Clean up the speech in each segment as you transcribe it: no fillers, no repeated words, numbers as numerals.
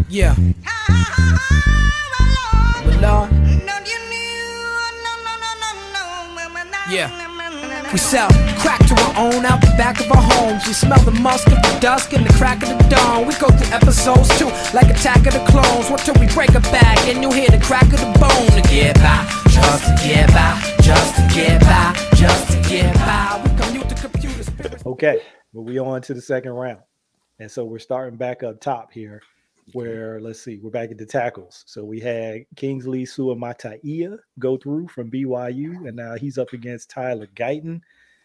Yeah. But Lord. Yeah. We sell crack to our own out the back of our homes. We smell the musk of the dusk and the crack of the dawn. We go through episodes too, like Attack of the Clones. What till we break a back and you'll hear the crack of the bone. To get by, just to get by, just to get by, just to get by. We commute the computer spirits. Okay, well, we on to the second round. And so we're starting back up top here where, let's see, we're back at the tackles. So we had Kingsley Suamataia go through from BYU, and now he's up against Tyler Guyton.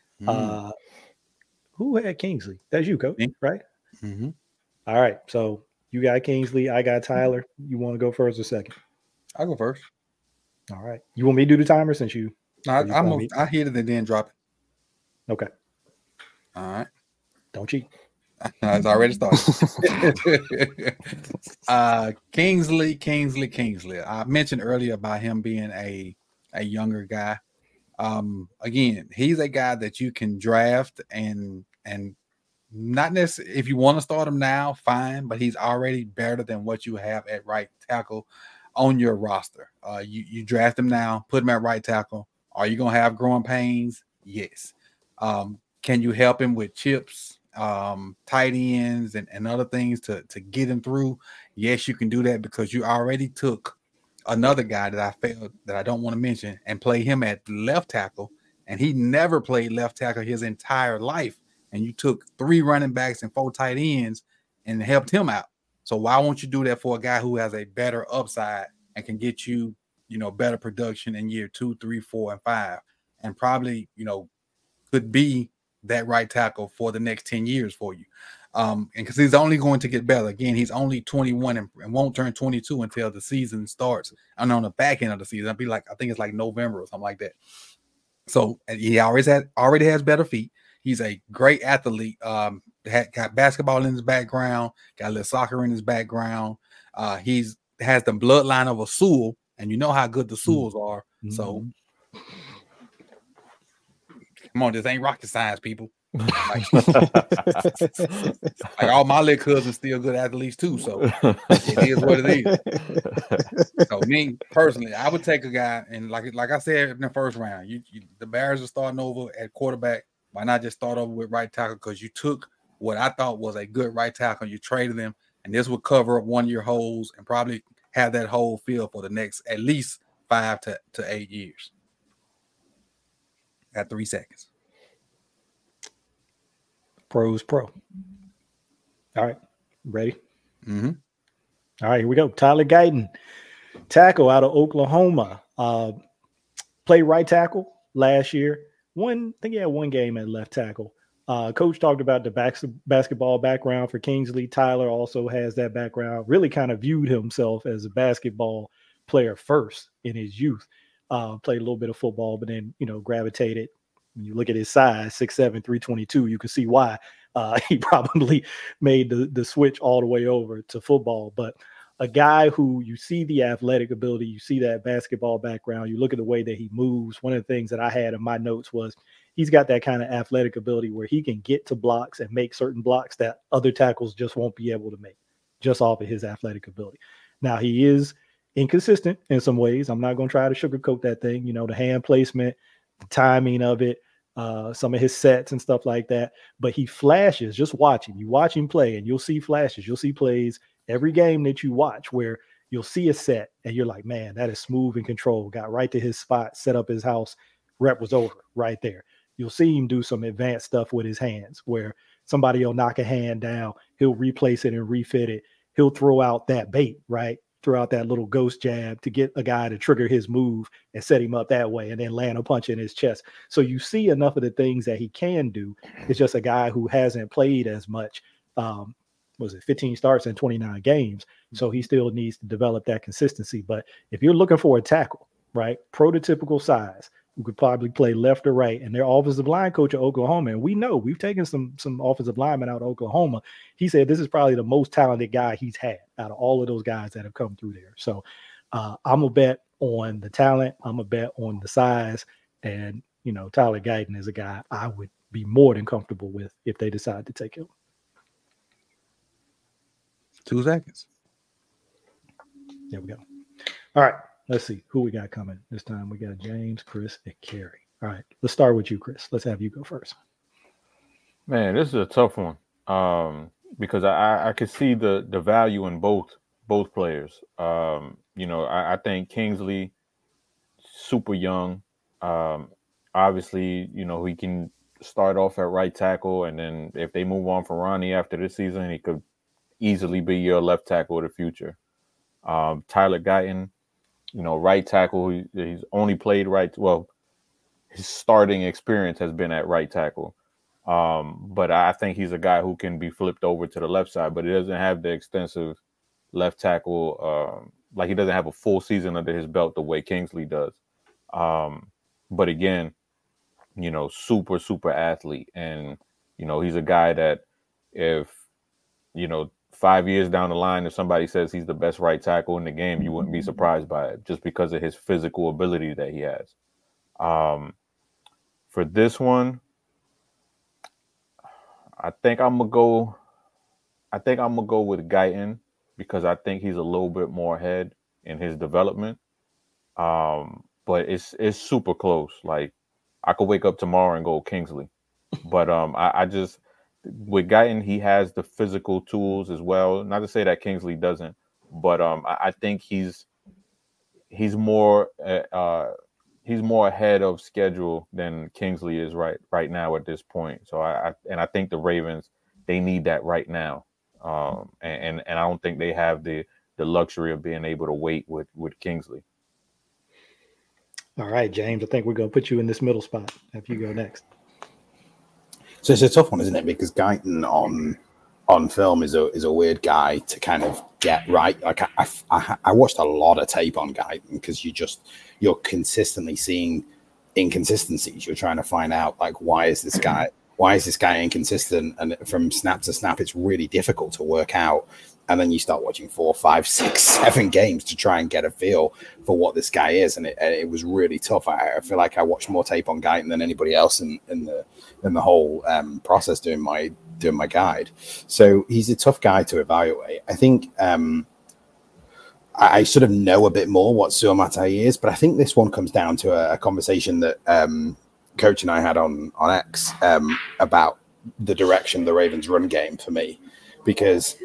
Who had Kingsley? That's you, Coach, right? Mm-hmm. All right, so you got Kingsley, I got Tyler. You want to go first or second? I'll go first. All right. You want me to do the timer since you? I hit it and then drop it. Okay. All right. Don't cheat. It's already started. Kingsley. I mentioned earlier about him being a younger guy. Again, he's a guy that you can draft and not necessarily if you want to start him now, fine, but he's already better than what you have at right tackle on your roster. You draft him now, put him at right tackle. Are you gonna have growing pains? Yes. Can you help him with chips? Tight ends and other things to get him through? Yes, you can do that because you already took another guy that I felt that I don't want to mention and play him at left tackle, and he never played left tackle his entire life. And you took 3 running backs and 4 tight ends and helped him out. So why won't you do that for a guy who has a better upside and can get you, better production in year 2, 3, 4, and 5, and probably, could be that right tackle for the next 10 years for you. And because he's only going to get better. Again, he's only 21 and won't turn 22 until the season starts. And on the back end of the season, I think it's like November or something like that. So he already has better feet. He's a great athlete. Got basketball in his background, got a little soccer in his background. Has the bloodline of a Sewell, and you know how good the Sewells are. Mm-hmm. So come on, this ain't rocket science, people. Like all my little cousins still good athletes too, so it is what it is. So me personally, I would take a guy, and like I said in the first round, the Bears are starting over at quarterback. Why not just start over with right tackle? Because you took what I thought was a good right tackle, you traded him, and this would cover up one of your holes and probably have that hole filled for the next at least 5 to 8 years. At 3 seconds. Pro. All right. Ready? Mm-hmm. All right, here we go. Tyler Guyton, tackle out of Oklahoma. Played right tackle last year. I think he had 1 game at left tackle. Coach talked about the basketball background for Kingsley. Tyler also has that background. Really kind of viewed himself as a basketball player first in his youth. Played a little bit of football, but then, gravitated. When you look at his size, 6'7", 322, you can see why he probably made the switch all the way over to football. But a guy who you see the athletic ability, you see that basketball background, you look at the way that he moves. One of the things that I had in my notes was he's got that kind of athletic ability where he can get to blocks and make certain blocks that other tackles just won't be able to make just off of his athletic ability. Now, he is inconsistent in some ways. I'm not going to try to sugarcoat that thing. The hand placement, the timing of it, some of his sets and stuff like that. But he flashes, just watching. You watch him play and you'll see flashes. You'll see plays every game that you watch where you'll see a set and you're like, man, that is smooth and controlled. Got right to his spot, set up his house, rep was over right there. You'll see him do some advanced stuff with his hands where somebody will knock a hand down, he'll replace it and refit it. He'll throw out that bait, right? Throw out that little ghost jab to get a guy to trigger his move and set him up that way and then land a punch in his chest. So you see enough of the things that he can do. It's just a guy who hasn't played as much. 15 starts in 29 games. So he still needs to develop that consistency. But if you're looking for a tackle, right, prototypical size, who could probably play left or right, and their offensive line coach at Oklahoma, and we know we've taken some offensive linemen out of Oklahoma. He said this is probably the most talented guy he's had out of all of those guys that have come through there. So I'm a bet on the talent. I'm a bet on the size, and Tyler Guyton is a guy I would be more than comfortable with if they decide to take him. 2 seconds. There we go. All right. Let's see who we got coming this time. We got James, Chris, and Kerry. All right. Let's start with you, Chris. Let's have you go first. Man, this is a tough one. Because I could see the value in both players. I think Kingsley, super young. Obviously, he can start off at right tackle, and then if they move on from Ronnie after this season, he could easily be your left tackle of the future. Tyler Guyton, right tackle. He's only played right. Well, his starting experience has been at right tackle. But I think he's a guy who can be flipped over to the left side, but he doesn't have the extensive left tackle. Like he doesn't have a full season under his belt the way Kingsley does. But again, super, super athlete. And, he's a guy that if, 5 years down the line, if somebody says he's the best right tackle in the game, you wouldn't be surprised by it just because of his physical ability that he has. For this one, I think I'm gonna go with Guyton because I think he's a little bit more ahead in his development. But it's super close. Like I could wake up tomorrow and go Kingsley. But I just with Guyton, he has the physical tools as well. Not to say that Kingsley doesn't, but I think he's more ahead of schedule than Kingsley is right now at this point. So I think the Ravens, they need that right now. And I don't think they have the luxury of being able to wait with Kingsley. All right, James, I think we're going to put you in this middle spot if you go next. So it's a tough one, isn't it? Because Guyton on film is a weird guy to kind of get right. Like I watched a lot of tape on Guyton because you're consistently seeing inconsistencies. You're trying to find out like why is this guy inconsistent, and from snap to snap it's really difficult to work out. And then you start watching 4, 5, 6, 7 games to try and get a feel for what this guy is, and it was really tough. I feel like I watched more tape on Guyton than anybody else in the whole process doing my guide. So he's a tough guy to evaluate. I think I sort of know a bit more what Suamataia is, but I think this one comes down to a conversation that Coach and I had on X about the direction of the Ravens run game for me. Because,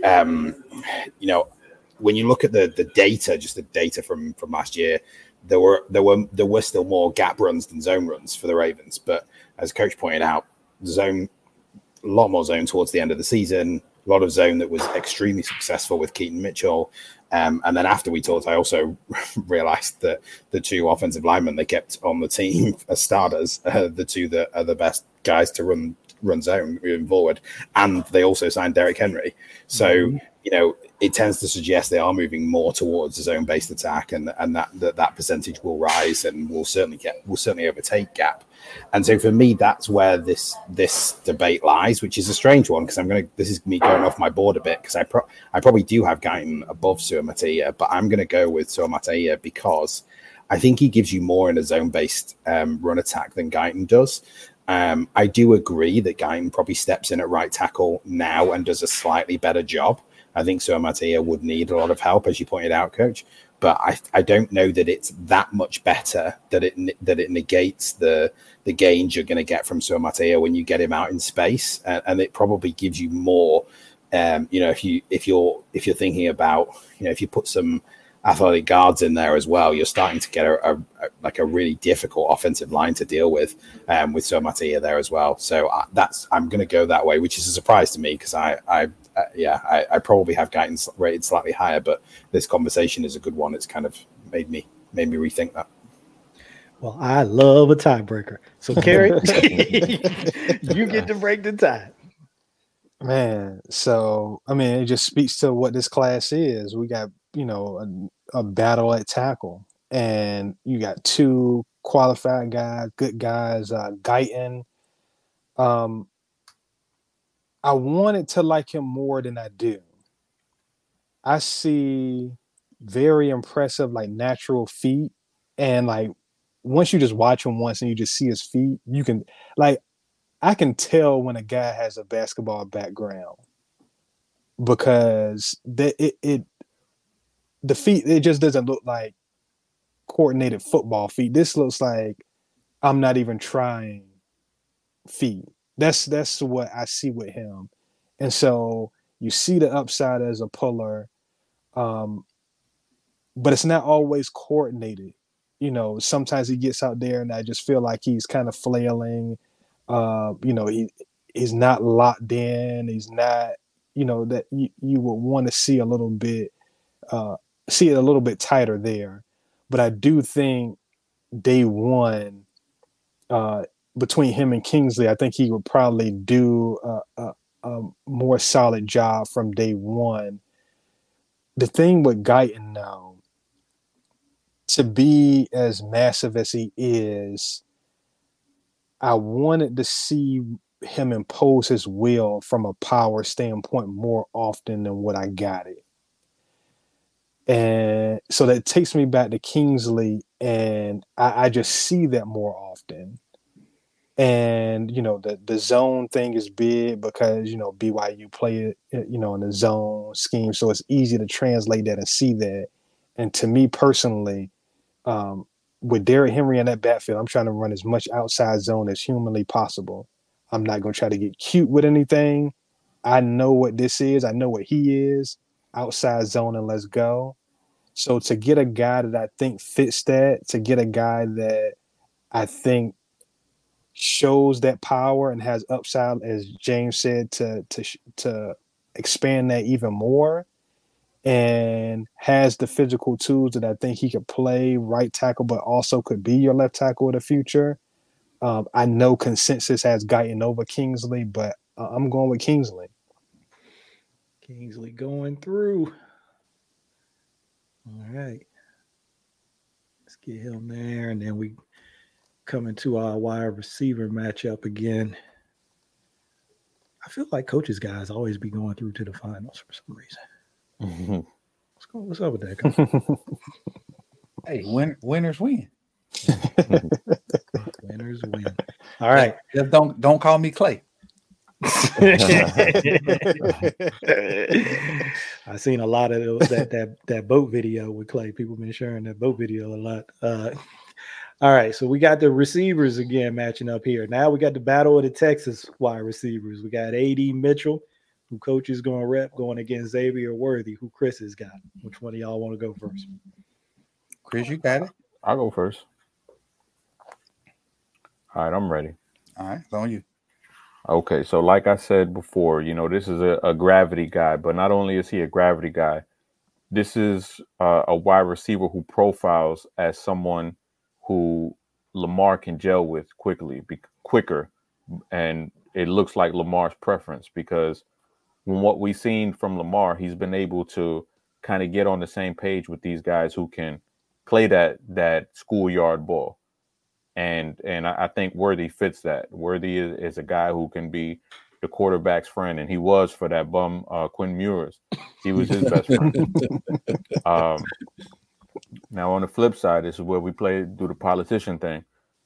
when you look at the data, just the data from last year, there were still more gap runs than zone runs for the Ravens. But as Coach pointed out, a lot more zone towards the end of the season, a lot of zone that was extremely successful with Keaton Mitchell. And then after we talked, I also realized that the 2 offensive linemen they kept on the team as starters, the 2 that are the best guys to run zone moving forward, and they also signed Derrick Henry. So it tends to suggest they are moving more towards a zone-based attack, and that percentage will rise, and we'll certainly overtake gap. And so for me, that's where this debate lies, which is a strange one because this is me going off my board a bit because I probably do have Guyton above Suamataia, but I'm going to go with Suamataia because I think he gives you more in a zone-based run attack than Guyton does. I do agree that Guyton probably steps in at right tackle now and does a slightly better job. I think Suamataia would need a lot of help, as you pointed out, Coach. But I don't know that it's that much better that it negates the gains you're going to get from Suamataia when you get him out in space, and it probably gives you more. If you're thinking about if you put some athletic guards in there as well, you're starting to get a really difficult offensive line to deal with Suamataia there as well. So I'm going to go that way, which is a surprise to me because I probably have Guyton rated slightly higher, but this conversation is a good one. It's kind of made me rethink that. Well, I love a tiebreaker. So Kerry, you get to break the tie. Man, so it just speaks to what this class is. We got a battle at tackle, and you got 2 qualified guys, good guys. Guyton, I wanted to like him more than I do. I see very impressive natural feet, and once you just watch him once and you just see his feet, you can I can tell when a guy has a basketball background because the feet, it just doesn't look like coordinated football feet. This looks like I'm not even trying feet. That's what I see with him. And so you see the upside as a puller, but it's not always coordinated. You know, sometimes he gets out there and I just feel like he's kind of flailing. You know, he's not locked in. He's not, you know, that you would want to see a little bit, see it a little bit tighter there. But I do think day one, between him and Kingsley, I think he would probably do a more solid job from day one. The thing with Guyton now, to be as massive as he is, I wanted to see him impose his will from a power standpoint more often than what I got it. And so that takes me back to Kingsley, and I just see that more often. And, you know, the zone thing is big because, you know, BYU play it, you know, in the zone scheme. So it's easy to translate that and see that. And to me personally, with Derrick Henry in that backfield, I'm trying to run as much outside zone as humanly possible. I'm not going to try to get cute with anything. I know what this is. I know what he is. Outside zone and let's go. So to get a guy that I think fits that, to get a guy that I think shows that power and has upside, as James said, to expand that even more, and has the physical tools that I think he could play right tackle, but also could be your left tackle of the future. I know consensus has Guyton over Kingsley, but I'm going with Kingsley. Kingsley going through. All right. Let's get him there, and then we come into our wide receiver matchup again. I feel like coaches guys always be going through to the finals for some reason. What's up with that? Hey, winners win. Winners win. All right. Just don't call me Clay. I seen a lot of that boat video with Clay. People been sharing that boat video a lot. All right, so we got the receivers again matching up here. Now we got the battle of the Texas wide receivers. We got A.D. Mitchell, who coach is going to rep, going against Xavier Worthy, who Chris has got. Which one of y'all want to go first? Chris, you got it. I'll go first. All right, I'm ready. All right, it's on you. Okay, so like I said before, you know, this is a gravity guy, but not only is he a gravity guy, this is a wide receiver who profiles as someone who Lamar can gel with quicker, and it looks like Lamar's preference, because from what we've seen from Lamar, he's been able to kind of get on the same page with these guys who can play that schoolyard ball. And I think Worthy fits that. Worthy is a guy who can be the quarterback's friend, and he was for that bum Quinn Ewers. He was his best friend. Now on the flip side, this is where we do the politician thing.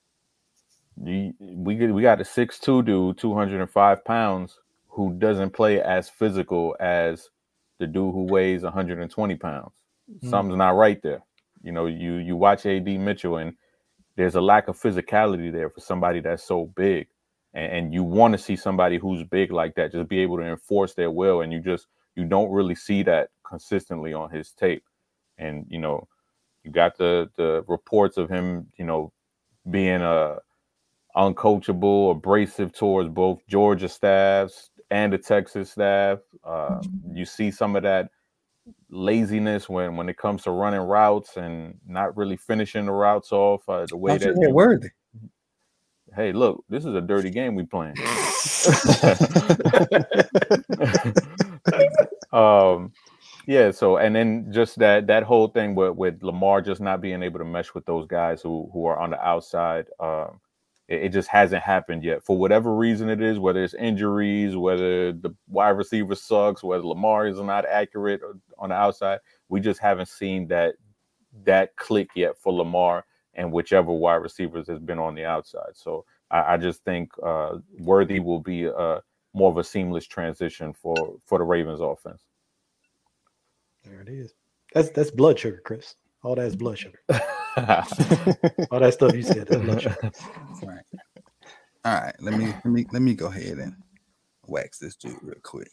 We got a 6'2" dude, 205 pounds, who doesn't play as physical as the dude who weighs 120 pounds. Something's not right there. You know, you watch A.D. Mitchell, and there's a lack of physicality there for somebody that's so big. And you want to see somebody who's big like that just be able to enforce their will, and you don't really see that consistently on his tape. And, you know, you got the reports of him, you know, being uncoachable, abrasive towards both Georgia staffs and the Texas staff. You see some of that laziness when it comes to running routes and not really finishing the routes off the way that you're Worthy. Hey, look, this is a dirty game we playing. Yeah, so and then just that whole thing with Lamar just not being able to mesh with those guys who are on the outside, it just hasn't happened yet. For whatever reason it is, whether it's injuries, whether the wide receiver sucks, whether Lamar is not accurate on the outside, we just haven't seen that click yet for Lamar and whichever wide receivers has been on the outside. So I just think Worthy will be more of a seamless transition for the Ravens offense. There it is. That's blood sugar, Chris. All that's blood sugar. All that stuff you said, that's blood sugar. Right. All right. Let me go ahead and wax this dude real quick.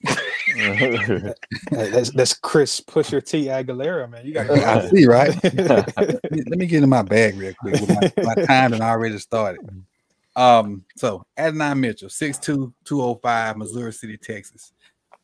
That's Chris Pusher T Aguilera, man. You got I see, right? Let me get in my bag real quick. With my time that already started. So Adonai Mitchell, 6'2", 205, Missouri City, Texas.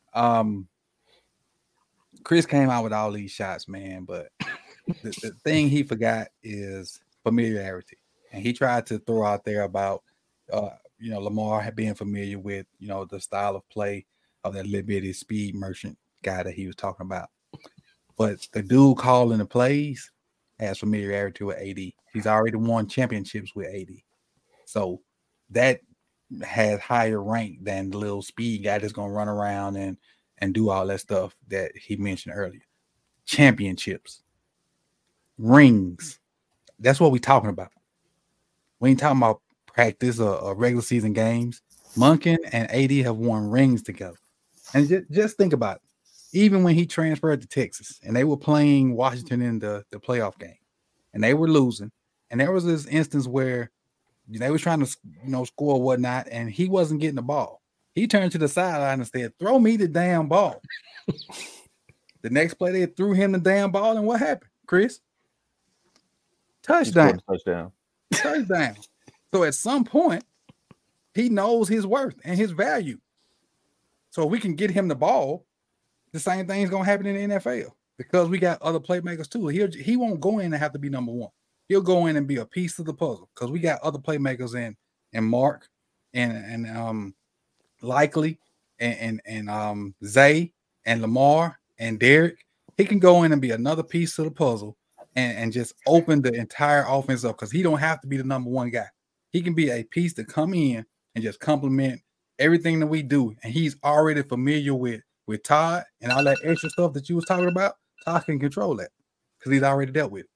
Chris came out with all these shots, man, but the thing he forgot is familiarity. And he tried to throw out there about Lamar being familiar with, the style of play of that little bitty speed merchant guy that he was talking about. But the dude calling the plays has familiarity with AD. He's already won championships with AD. So that has higher rank than the little speed guy that's going to run around and do all that stuff that he mentioned earlier. Championships, rings. That's what we're talking about. We ain't talking about practice or regular season games. Monken and AD have won rings together. And just think about it. Even when he transferred to Texas and they were playing Washington in the playoff game and they were losing, and there was this instance where they were trying to score or whatnot, and he wasn't getting the ball. He turned to the sideline and said, "Throw me the damn ball." The next play, they threw him the damn ball, and what happened, Chris? Touchdown. Touchdown. So at some point, he knows his worth and his value. So if we can get him the ball, the same thing is going to happen in the NFL because we got other playmakers too. He won't go in and have to be number one. He'll go in and be a piece of the puzzle because we got other playmakers in Mark and Likely and Zay and Lamar and Derek. He can go in and be another piece of the puzzle and just open the entire offense up because he don't have to be the number one guy. He can be a piece to come in and just complement everything that we do. And he's already familiar with Todd and all that extra stuff that you was talking about. Todd can control that because he's already dealt with it.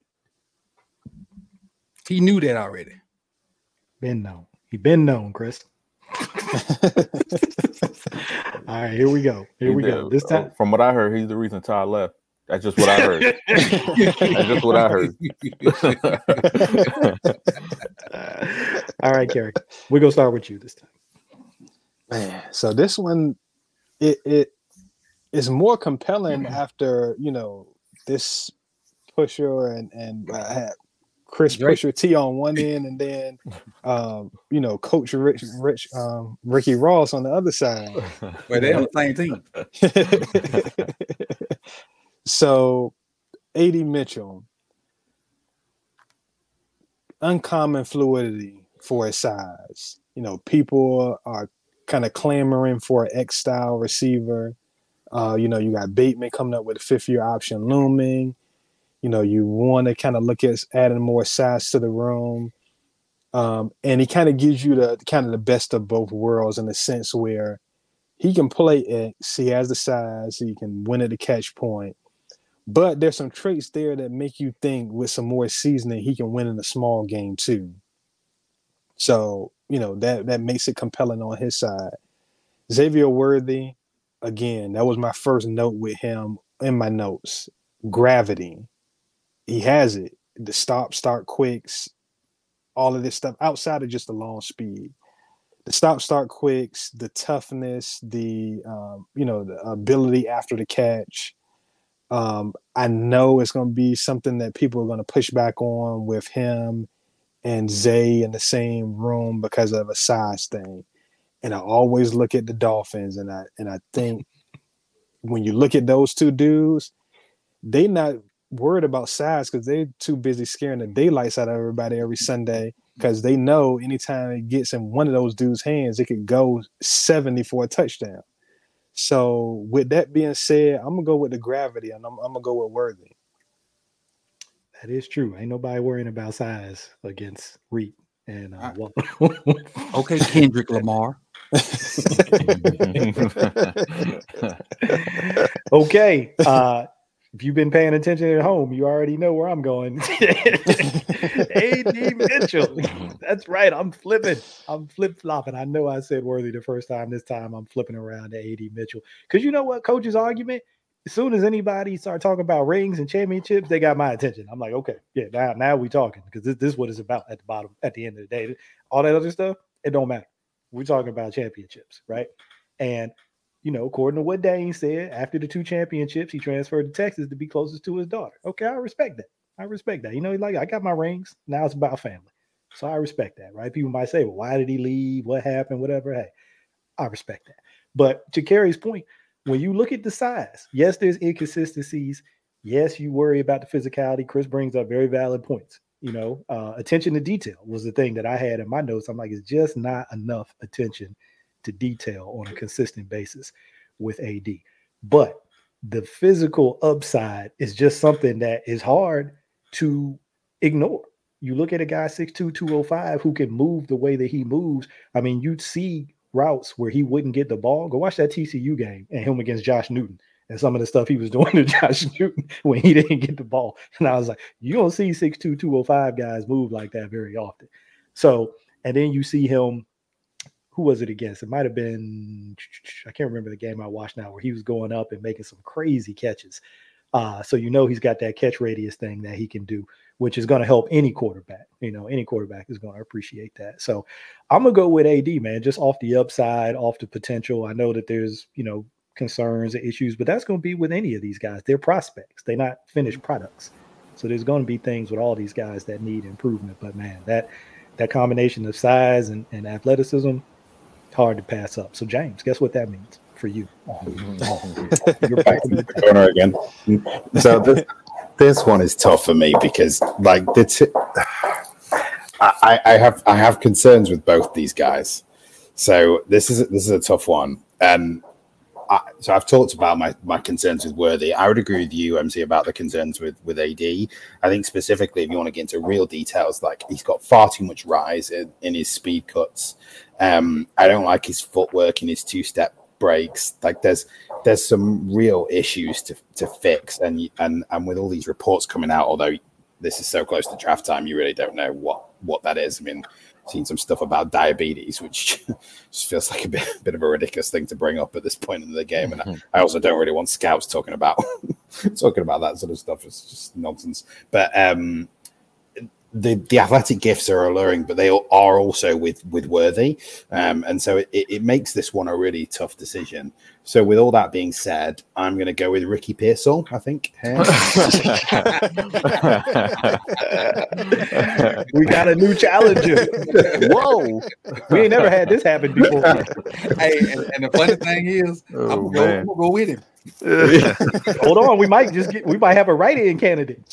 He knew that already. Been known. He been known, Chris. All right, here we go. This time, from what I heard, he's the reason Todd left. That's just what I heard. That's just what I heard. All right, Kerry. We're gonna start with you this time. Man, so this one, it is more compelling after this Pusher and I had Chris Pusher T on one end, and then Coach Ricky Ross on the other side. Well, they're on the same team. So, AD Mitchell, uncommon fluidity for his size. People are kind of clamoring for an X-style receiver. You got Bateman coming up with a fifth-year option looming. You want to kind of look at adding more size to the room. And he kind of gives you the best of both worlds in the sense where he can play X, he has the size, he can win at the catch point. But there's some traits there that make you think with some more seasoning, he can win in a small game too. So, that makes it compelling on his side. Xavier Worthy, again, that was my first note with him in my notes. Gravity. He has it. The stop, start quicks, all of this stuff outside of just the long speed. The stop, start quicks, the toughness, the ability after the catch. I know it's going to be something that people are going to push back on with him and Zay in the same room because of a size thing. And I always look at the Dolphins, and I think when you look at those two dudes, they not worried about size because they're too busy scaring the daylights out of everybody every Sunday because they know anytime it gets in one of those dudes' hands, it could go 70 for a touchdown. So with that being said, I'm going to go with the gravity, and I'm going to go with Worthy. That is true. Ain't nobody worrying about size against Reed. And okay, Kendrick Lamar. Okay. If you've been paying attention at home, you already know where I'm going. AD Mitchell. That's right. I'm flip-flopping. I know I said Worthy the first time. This time I'm flipping around to AD Mitchell. Because you know what? Coach's argument, as soon as anybody start talking about rings and championships, they got my attention. I'm like, okay, yeah, now we talking, because this is what it's about at the bottom. At the end of the day, all that other stuff, it don't matter. We're talking about championships, right? And according to what Dane said, after the 2 championships, he transferred to Texas to be closest to his daughter. Okay, I respect that. Like, I got my rings. Now it's about family. So I respect that, right? People might say, well, why did he leave? What happened? Whatever. Hey, I respect that. But to Kerry's point, when you look at the size, yes, there's inconsistencies. Yes, you worry about the physicality. Chris brings up very valid points. Attention to detail was the thing that I had in my notes. I'm like, it's just not enough attention to detail on a consistent basis with AD. But the physical upside is just something that is hard to ignore. You look at a guy 6'2", 205 who can move the way that he moves. I mean, you'd see routes where he wouldn't get the ball. Go watch that TCU game and him against Josh Newton and some of the stuff he was doing to Josh Newton when he didn't get the ball. And I was like, you don't see 6'2", 205 guys move like that very often. So, and then you see him, who was it against? It might have been, I can't remember the game I watched now, where he was going up and making some crazy catches. So he's got that catch radius thing that he can do, which is going to help any quarterback. Any quarterback is going to appreciate that. So I'm going to go with AD, man, just off the upside, off the potential. I know that there's, concerns and issues, but that's going to be with any of these guys. They're prospects. They're not finished products. So there's going to be things with all these guys that need improvement. But, man, that combination of size and athleticism, hard to pass up. So, James, guess what that means for you? You're back in the corner again. So this one is tough for me because, like, I have concerns with both these guys. So this is a tough one. So I've talked about my concerns with Worthy. I would agree with you, MC, about the concerns with AD. I think specifically, if you want to get into real details, like he's got far too much rise in his speed cuts. I don't like his footwork and his 2-step breaks. Like there's some real issues to fix. And with all these reports coming out, although this is so close to draft time, you really don't know what that is. I mean, seen some stuff about diabetes, which just feels like a bit of a ridiculous thing to bring up at this point in the game. And I also don't really want scouts talking about that sort of stuff. It's just nonsense. But the athletic gifts are alluring, but they are also with Worthy. And so it makes this one a really tough decision. So with all that being said, I'm going to go with Ricky Pearsall, I think. We got a new challenger. Whoa. We ain't never had this happen before. Hey, and the funny thing is, I'm going to go with him. Hold on, we might have a write-in candidate.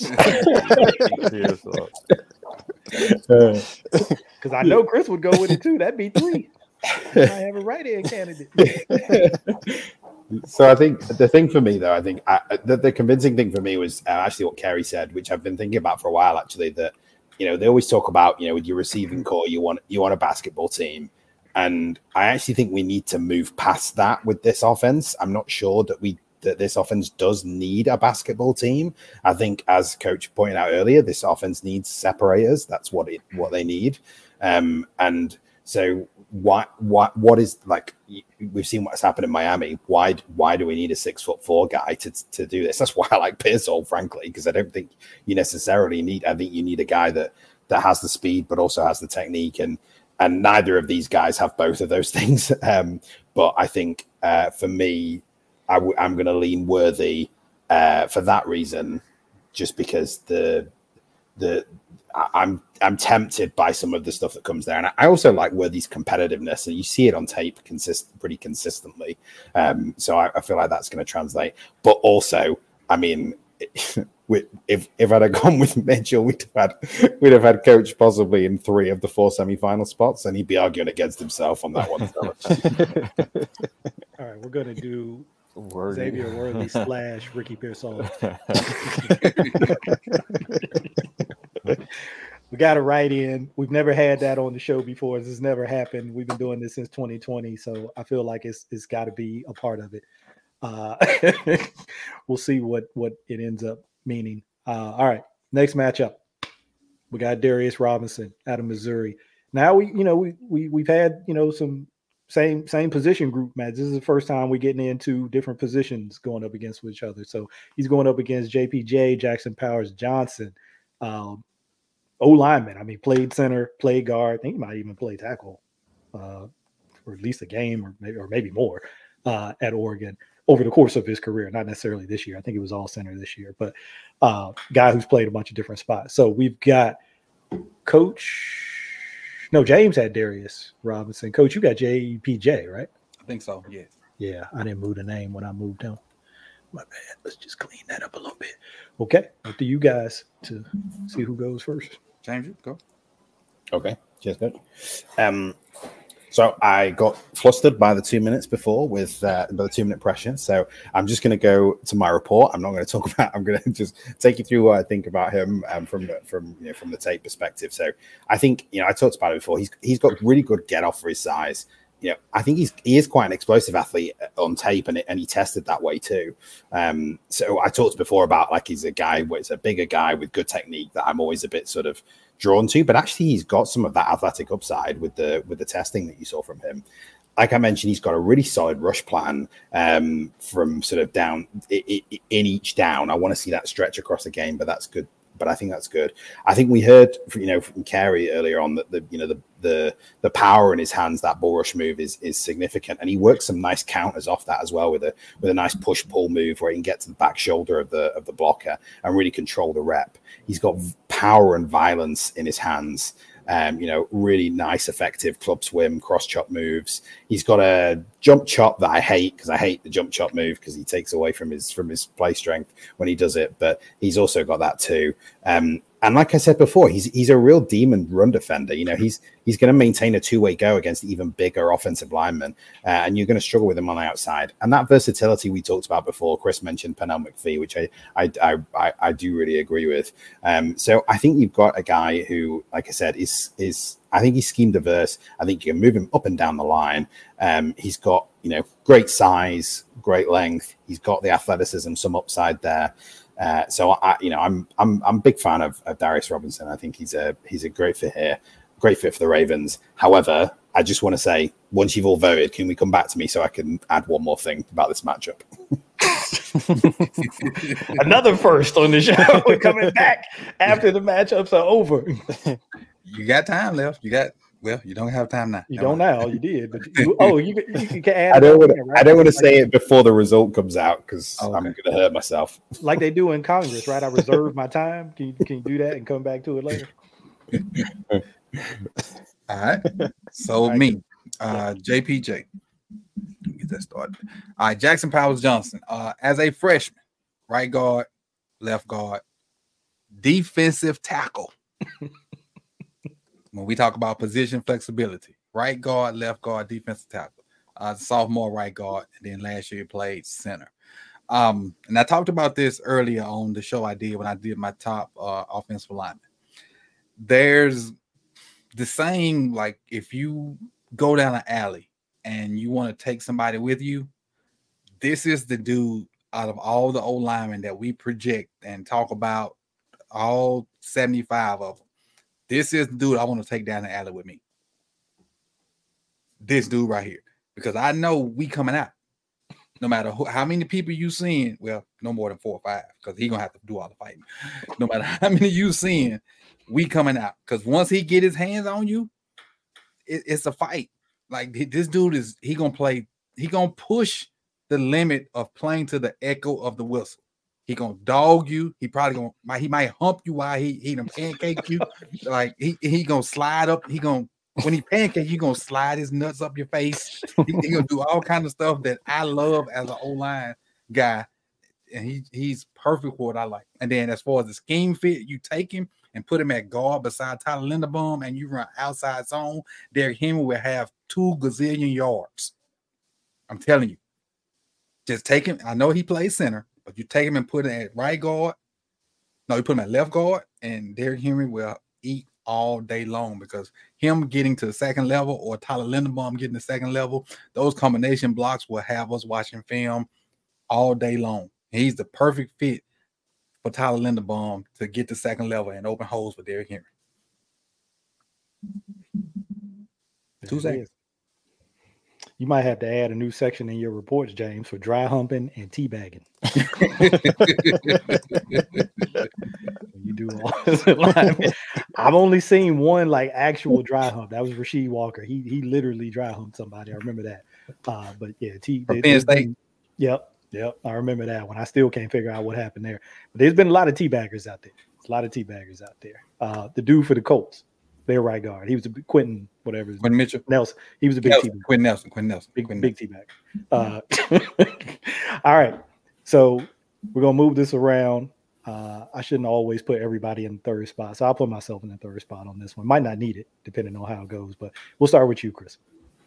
Because I know Chris would go with it too. That'd be 3. I have a write-in candidate. So I think the thing for me, though, the convincing thing for me was actually what Kerry said, which I've been thinking about for a while. Actually, that they always talk about with your receiving core, you want a basketball team, and I actually think we need to move past that with this offense. I'm not sure that this offense does need a basketball team. I think, as Coach pointed out earlier, this offense needs separators. That's what they need, and so. What is, like, we've seen what's happened in Miami. Why do we need a 6'4" guy to do this? That's why I like Pearsall, frankly, because I don't think you necessarily need. I think you need a guy that has the speed but also has the technique, and neither of these guys have both of those things. But I think for me, I'm going to lean Worthy for that reason, just because I'm tempted by some of the stuff that comes there, and I also like Worthy's competitiveness, and you see it on tape pretty consistently. So I feel like that's going to translate. But also, I mean, if I'd have gone with Mitchell, we'd have had Coach possibly in 3 of the 4 semifinal spots, and he'd be arguing against himself on that one. All right, we're going to do Xavier Worthy / Ricky Pearsall. We got to write in. We've never had that on the show before. This has never happened. We've been doing this since 2020, so I feel like it's got to be a part of it. We'll see what it ends up meaning. All right, next matchup. We got Darius Robinson out of Missouri. Now we've had some same position group match. This is the first time we're getting into different positions going up against each other. So he's going up against JPJ, Jackson Powers Johnson, O-lineman. I mean, played center, played guard. I think he might even play tackle for at least a game or maybe more at Oregon over the course of his career, not necessarily this year. I think it was all center this year, but guy who's played a bunch of different spots. So we've got James had Darius Robinson. Coach, you got JPJ, right? I think so, yes. Yeah, I didn't move the name when I moved him. My bad. Let's just clean that up a little bit. Okay, up to you guys to see who goes first. James, you go. Okay, cheers, Coach. So I got flustered by the 2 minutes before with the 2 minute pressure. So I'm just going to go to my report. I'm not going to talk about. I'm going to just take you through what I think about him from the tape perspective. So I think I talked about it before. He's got really good get off for his size. I think he is quite an explosive athlete on tape, and he tested that way too. So I talked before about like he's a bigger guy with good technique that I'm always a bit sort of drawn to, but actually he's got some of that athletic upside with the testing that you saw from him. Like I mentioned, he's got a really solid rush plan from sort of down in each down. I want to see that stretch across the game, but that's good. But I think that's good. I think we heard from Carey earlier on that the power in his hands, that bull rush move is significant, and he works some nice counters off that as well with a nice push pull move where he can get to the back shoulder of the blocker and really control the rep. He's got power and violence in his hands. Really nice, effective club swim, cross chop moves. He's got a jump chop that I hate because I hate the jump chop move because he takes away from his play strength when he does it. But he's also got that too. And like I said before, he's a real demon run defender. He's going to maintain a two-way go against even bigger offensive linemen, and you're going to struggle with him on the outside. And that versatility we talked about before, Chris mentioned Pernell McPhee, which I do really agree with. So I think you've got a guy who, like I said, is I think he's scheme diverse. I think you can move him up and down the line. He's got great size, great length. He's got the athleticism, some upside there. So I'm a big fan of Darius Robinson. I think he's a great fit here, great fit for the Ravens. However, I just want to say, once you've all voted, can we come back to me so I can add one more thing about this matchup? Another first on the show. We're coming back after the matchups are over. You got time left. You don't have time now. You don't now. You did, but you can add. I don't want to say it before the result comes out because I'm going to hurt myself. Like they do in Congress, right? I reserve my time. Can you do that and come back to it later? All right. So me, JPJ. Get that started. All right, Jackson Powers Johnson. As a freshman, right guard, left guard, defensive tackle. When we talk about position flexibility, right guard, left guard, defensive tackle, sophomore right guard, and then last year he played center. And I talked about this earlier on the show I did when I did my top offensive lineman. There's the saying, like, if you go down an alley and you want to take somebody with you, this is the dude out of all the old linemen that we project and talk about, all 75 of them. This is the dude I want to take down the alley with me. This dude right here. Because I know we coming out. No matter how many people you seeing, well, no more than 4 or 5, because he's going to have to do all the fighting. No matter how many you seeing, we coming out. Because once he get his hands on you, it's a fight. Like, this dude he going to push the limit of playing to the echo of the whistle. He gonna dog you. He might hump you while he done pancake you. Like he gonna slide up. When he pancake, he gonna slide his nuts up your face. He gonna do all kind of stuff that I love as an O-line guy, and he's perfect for what I like. And then as far as the scheme fit, you take him and put him at guard beside Tyler Linderbaum, and you run outside zone. Derrick Henry will have 2 gazillion yards. I'm telling you, just take him. I know he plays center. But you take him and put him at right guard. No, you put him at left guard, and Derrick Henry will eat all day long because him getting to the second level or Tyler Linderbaum getting the second level, those combination blocks will have us watching film all day long. He's the perfect fit for Tyler Linderbaum to get the second level and open holes for Derrick Henry. 2 seconds. You might have to add a new section in your reports, James, for dry humping and teabagging. You do all this. I've only seen one like actual dry hump. That was Rasheed Walker. He literally dry humped somebody. I remember that. But yeah, Yep. I remember that one. I still can't figure out what happened there. But there's been a lot of teabaggers out there. The dude for the Colts, their right guard. He was a Quentin, whatever. Quentin Mitchell. Nelson. He was a big teabagger. Quentin Nelson. Big teabagger. All right. So we're gonna move this around. I shouldn't always put everybody in the third spot. So I'll put myself in the third spot on this one. Might not need it, depending on how it goes, but we'll start with you, Chris.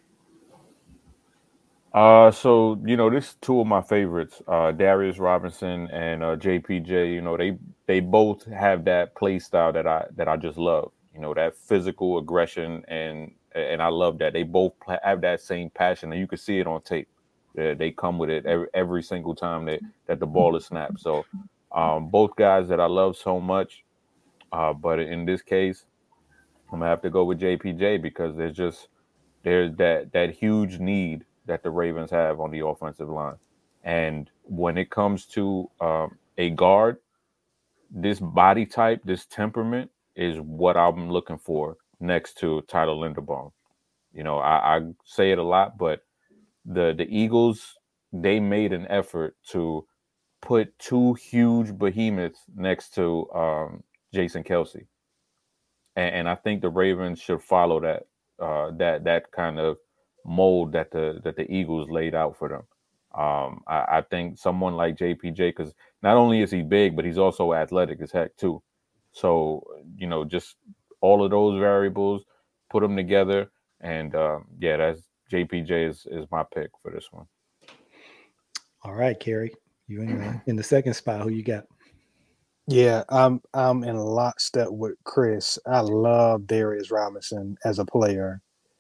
So this two of my favorites, Darius Robinson and JPJ. They both have that play style that I just love. That physical aggression, and I love that they both have that same passion, and you can see it on tape. They come with it every single time that the ball is snapped. So both guys that I love so much, but in this case, I'm gonna have to go with JPJ because there's that huge need that the Ravens have on the offensive line. And when it comes to a guard, this body type, this temperament is what I'm looking for next to Tyler Linderbaum. I say it a lot, but the Eagles, they made an effort to put two huge behemoths next to Jason Kelce. And I think the Ravens should follow that kind of mold that the Eagles laid out for them. I think someone like JPJ, because not only is he big, but he's also athletic as heck too. So just all of those variables, put them together, and that's JPJ is my pick for this one. All right, Kerry, you in the second spot. Who you got? Yeah, I'm in lockstep with Chris. I love Darius Robinson as a player.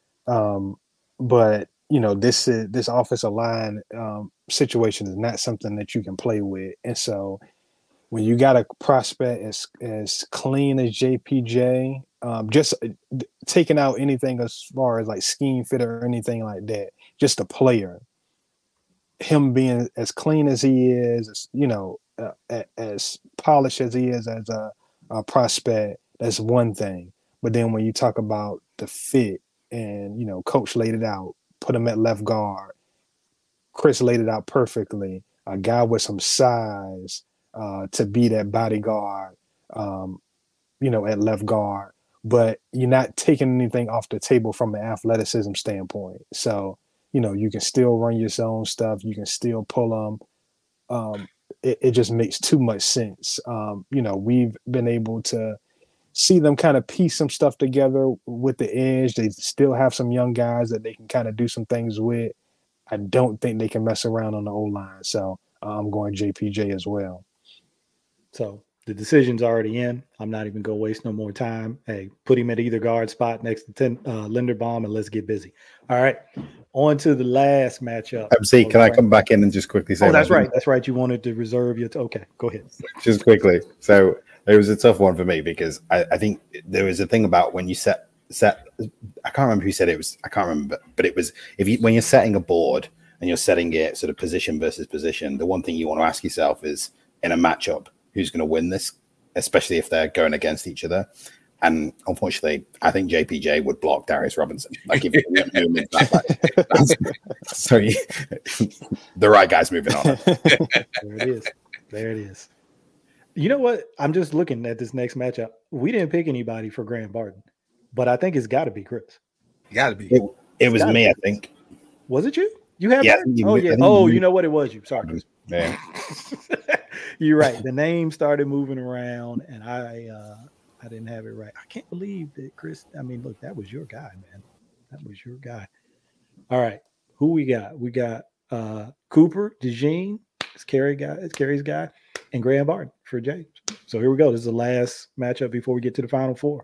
But this offensive line situation is not something that you can play with, and so when you got a prospect as clean as JPJ, just taking out anything as far as like scheme fit or anything like that, just a player, him being as clean as he is, as polished as he is as a prospect, that's one thing. But then when you talk about the fit, and coach laid it out, put him at left guard. Chris laid it out perfectly. A guy with some size to be that bodyguard, at left guard. But you're not taking anything off the table from an athleticism standpoint. So, you can still run your own stuff. You can still pull them. It just makes too much sense. We've been able to see them kind of piece some stuff together with the edge. They still have some young guys that they can kind of do some things with. I don't think they can mess around on the O-line. So I'm going JPJ as well. So the decision's already in. I'm not even going to waste no more time. Hey, put him at either guard spot next to Linderbaum, and let's get busy. All right. On to the last matchup. MC, can I come back in and just quickly say? Oh, that's right. That's right. You wanted to reserve your. Okay, go ahead. Just quickly. So it was a tough one for me because I think there was a thing about when you set. I can't remember who said it was. I can't remember, but it was when you're setting a board and you're setting it sort of position versus position. The one thing you want to ask yourself is in a matchup, who's going to win this, especially if they're going against each other. And unfortunately, I think JPJ would block Darius Robinson. Like if sorry, the right guy's moving on. There it is. You know what? I'm just looking at this next matchup. We didn't pick anybody for Graham Barton, but I think it's got to be Chris. Got to be. It was me, I think. Was it you? You have? Yeah. You know what? It was you. Sorry, Chris. Yeah. You're right. The name started moving around, and I didn't have it right. I can't believe that Chris. I mean, look, that was your guy, man. That was your guy. All right, who we got? We got Cooper DeJean. It's Kerry's guy, and Graham Barton for James. So here we go. This is the last matchup before we get to the Final Four.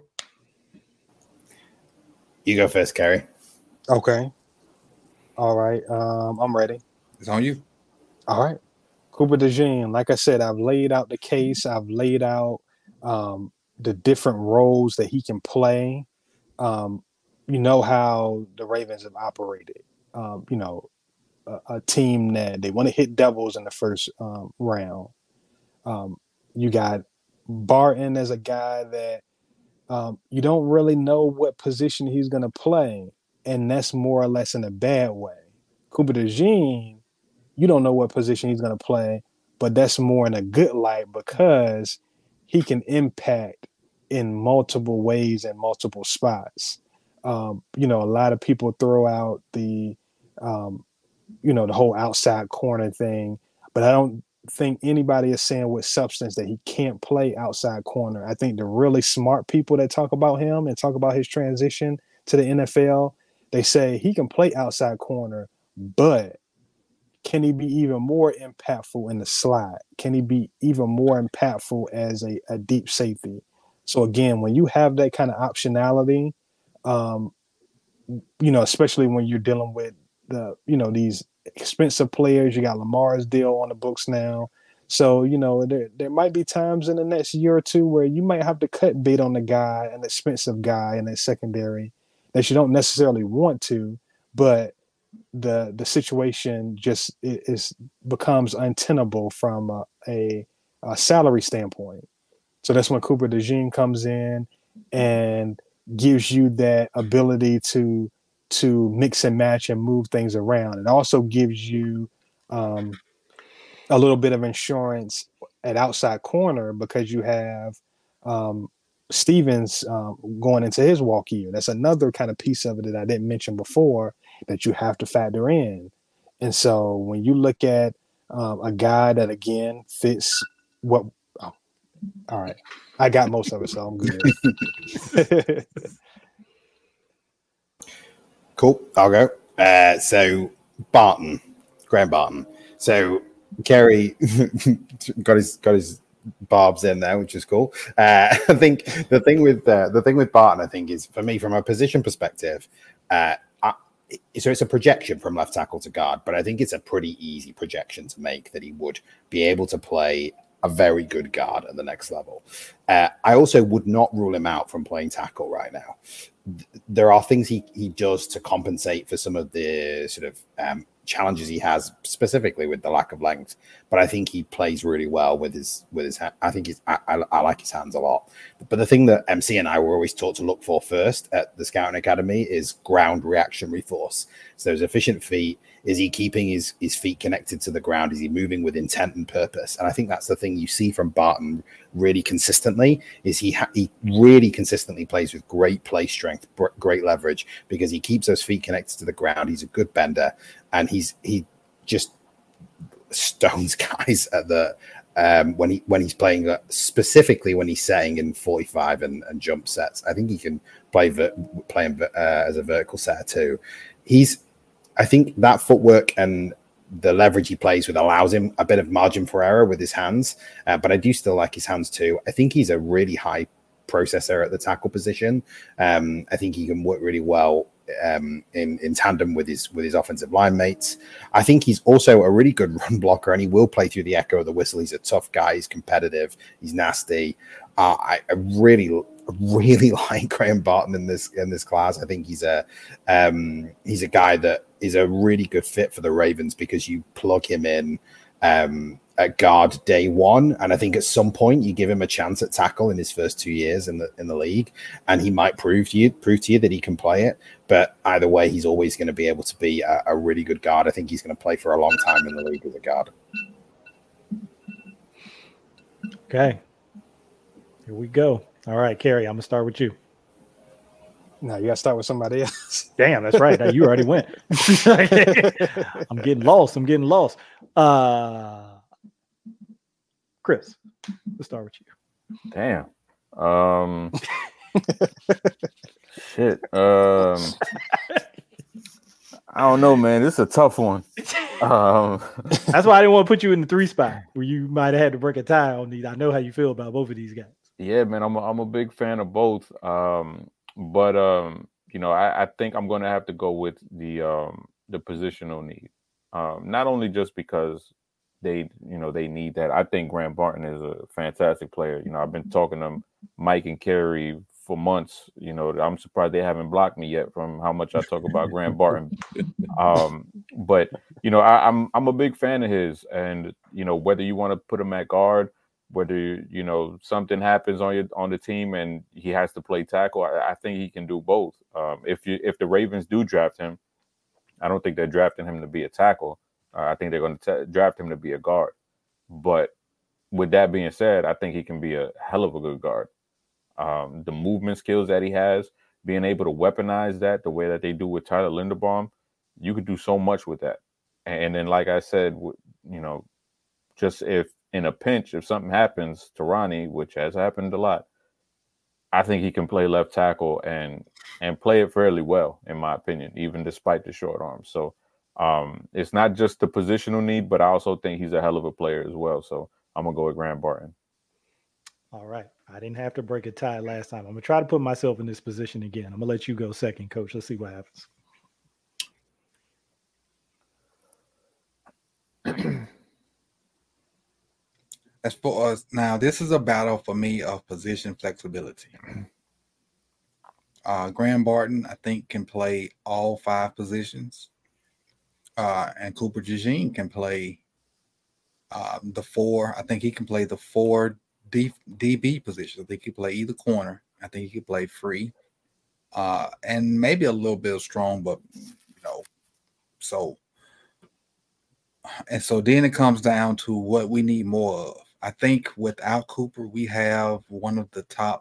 You go first, Kerry. Okay. All right. I'm ready. It's on you. All right. Cooper DeJean, like I said, I've laid out the case. I've laid out the different roles that he can play. You know how the Ravens have operated. a team that they want to hit doubles in the first round. You got Barton as a guy that you don't really know what position he's going to play, and that's more or less in a bad way. Cooper DeJean, you don't know what position he's going to play, but that's more in a good light because he can impact in multiple ways and multiple spots. A lot of people throw out the whole outside corner thing, but I don't think anybody is saying with substance that he can't play outside corner. I think the really smart people that talk about him and talk about his transition to the NFL, they say he can play outside corner, but can he be even more impactful in the slot? Can he be even more impactful as a deep safety? So again, when you have that kind of optionality, especially when you're dealing with these expensive players, you got Lamar's deal on the books now. So, there might be times in the next year or two where you might have to cut bait on the guy, an expensive guy in that secondary that you don't necessarily want to, but the situation just becomes untenable from a salary standpoint. So that's when Cooper DeJean comes in and gives you that ability to mix and match and move things around. It also gives you a little bit of insurance at outside corner because you have Stevens going into his walk year. That's another kind of piece of it that I didn't mention before that you have to factor in. And so when you look at a guy that, again, fits what all right. I got most of it, so I'm good. Cool. I'll go. So Graham Barton. So Kerry got his barbs in there, which is cool. I think the thing with Barton, I think, is for me from a position perspective. So it's a projection from left tackle to guard, but I think it's a pretty easy projection to make that he would be able to play a very good guard at the next level. I also would not rule him out from playing tackle right now. There are things he does to compensate for some of the sort of challenges he has, specifically with the lack of length. But I think he plays really well with his hand. I think I like his hands a lot. But the thing that MC and I were always taught to look for first at the Scouting Academy is ground reactionary force. So those efficient feet. Is he keeping his feet connected to the ground? Is he moving with intent and purpose? And I think that's the thing you see from Barton really consistently is he really consistently plays with great play strength, great leverage, because he keeps those feet connected to the ground. He's a good bender, and he just stones guys at the when he's playing, specifically when he's setting in 45 and jump sets. I think he can play him as a vertical setter too. I think that footwork and the leverage he plays with allows him a bit of margin for error with his hands, but I do still like his hands too. I think he's a really high processor at the tackle position. I think he can work really well in tandem with his offensive line mates. I think he's also a really good run blocker, and he will play through the echo of the whistle. He's a tough guy. He's competitive. He's nasty. I really like Graham Barton in this class. I think he's a guy that is a really good fit for the Ravens because you plug him in at guard day one, and I think at some point you give him a chance at tackle in his first 2 years in the league, and he might prove to you that he can play it. But either way, he's always going to be able to be a really good guard. I think he's going to play for a long time in the league as a guard. Okay. Here we go. All right, Kerry, I'm going to start with you. No, you got to start with somebody else. Damn, that's right. Now, you already went. I'm getting lost. Chris, let's start with you. Damn. Shit. I don't know, man. This is a tough one. That's why I didn't want to put you in the 3 spot where you might have had to break a tie on these. I know how you feel about both of these guys. Yeah, man. I'm a big fan of both. But I think I'm going to have to go with the positional need. Not only just because they need that. I think Graham Barton is a fantastic player. I've been talking to Mike and Kerry for months. You know, I'm surprised they haven't blocked me yet from how much I talk about Graham Barton. But you know, I'm a big fan of his, and you know, whether you want to put him at guard, whether you know something happens on the team and he has to play tackle, I think he can do both. If the Ravens do draft him, I don't think they're drafting him to be a tackle. I think they're going to draft him to be a guard. But with that being said, I think he can be a hell of a good guard. The movement skills that he has, being able to weaponize that the way that they do with Tyler Linderbaum, you could do so much with that. And then, like I said, you know, just if in a pinch, if something happens to Ronnie, which has happened a lot, I think he can play left tackle and play it fairly well, in my opinion, even despite the short arm. So it's not just the positional need, but I also think he's a hell of a player as well. So I'm going to go with Graham Barton. All right. I didn't have to break a tie last time. I'm going to try to put myself in this position again. I'm going to let you go second, Coach. Let's see what happens. As far as now, this is a battle for me of position flexibility. Graham Barton, I think, can play all 5 positions. And Cooper DeJean can play the 4. I think he can play the 4 DB position. I think he can play either corner. I think he can play free. And maybe a little bit of strong, but you know, so then it comes down to what we need more of. I think without Cooper, we have one of the top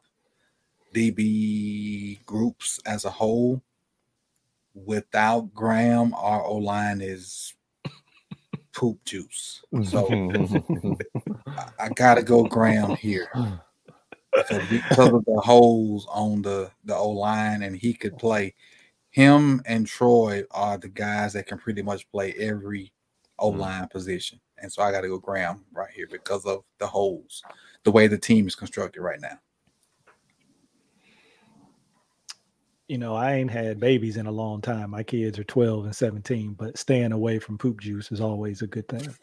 DB groups as a whole. Without Graham, our O-line is poop juice. So I got to go Graham here. So because of the holes on the O-line, and he could play. Him and Troy are the guys that can pretty much play every O-line position. And so I got to go Graham right here because of the holes, the way the team is constructed right now. You know, I ain't had babies in a long time. My kids are 12 and 17, but staying away from poop juice is always a good thing.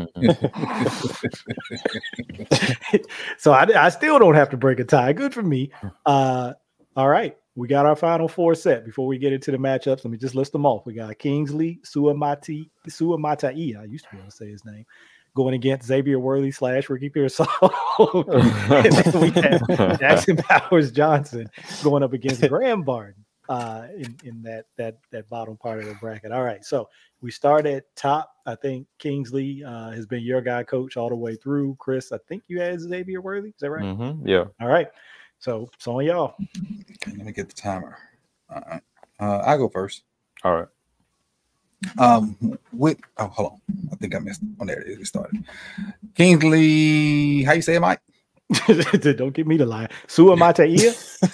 So I still don't have to break a tie. Good for me. All right. We got our final 4 set. Before we get into the matchups, let me just list them off. We got Kingsley Suamataia. I used to be able to say his name. Going against Xavier Worthy / Ricky Pearsall. And then we have Jackson Powers Johnson going up against Graham Barton in that bottom part of the bracket. All right, so we start at top. I think Kingsley has been your guy, Coach, all the way through. Chris, I think you had Xavier Worthy. Is that right? Mm-hmm. Yeah. All right. So it's on y'all. Okay, let me get the timer. I go first. All right. Hold on. I think I missed. Oh, there it is. We started. Kingsley, how you say it, Mike? Don't get me to lie. Suamataia.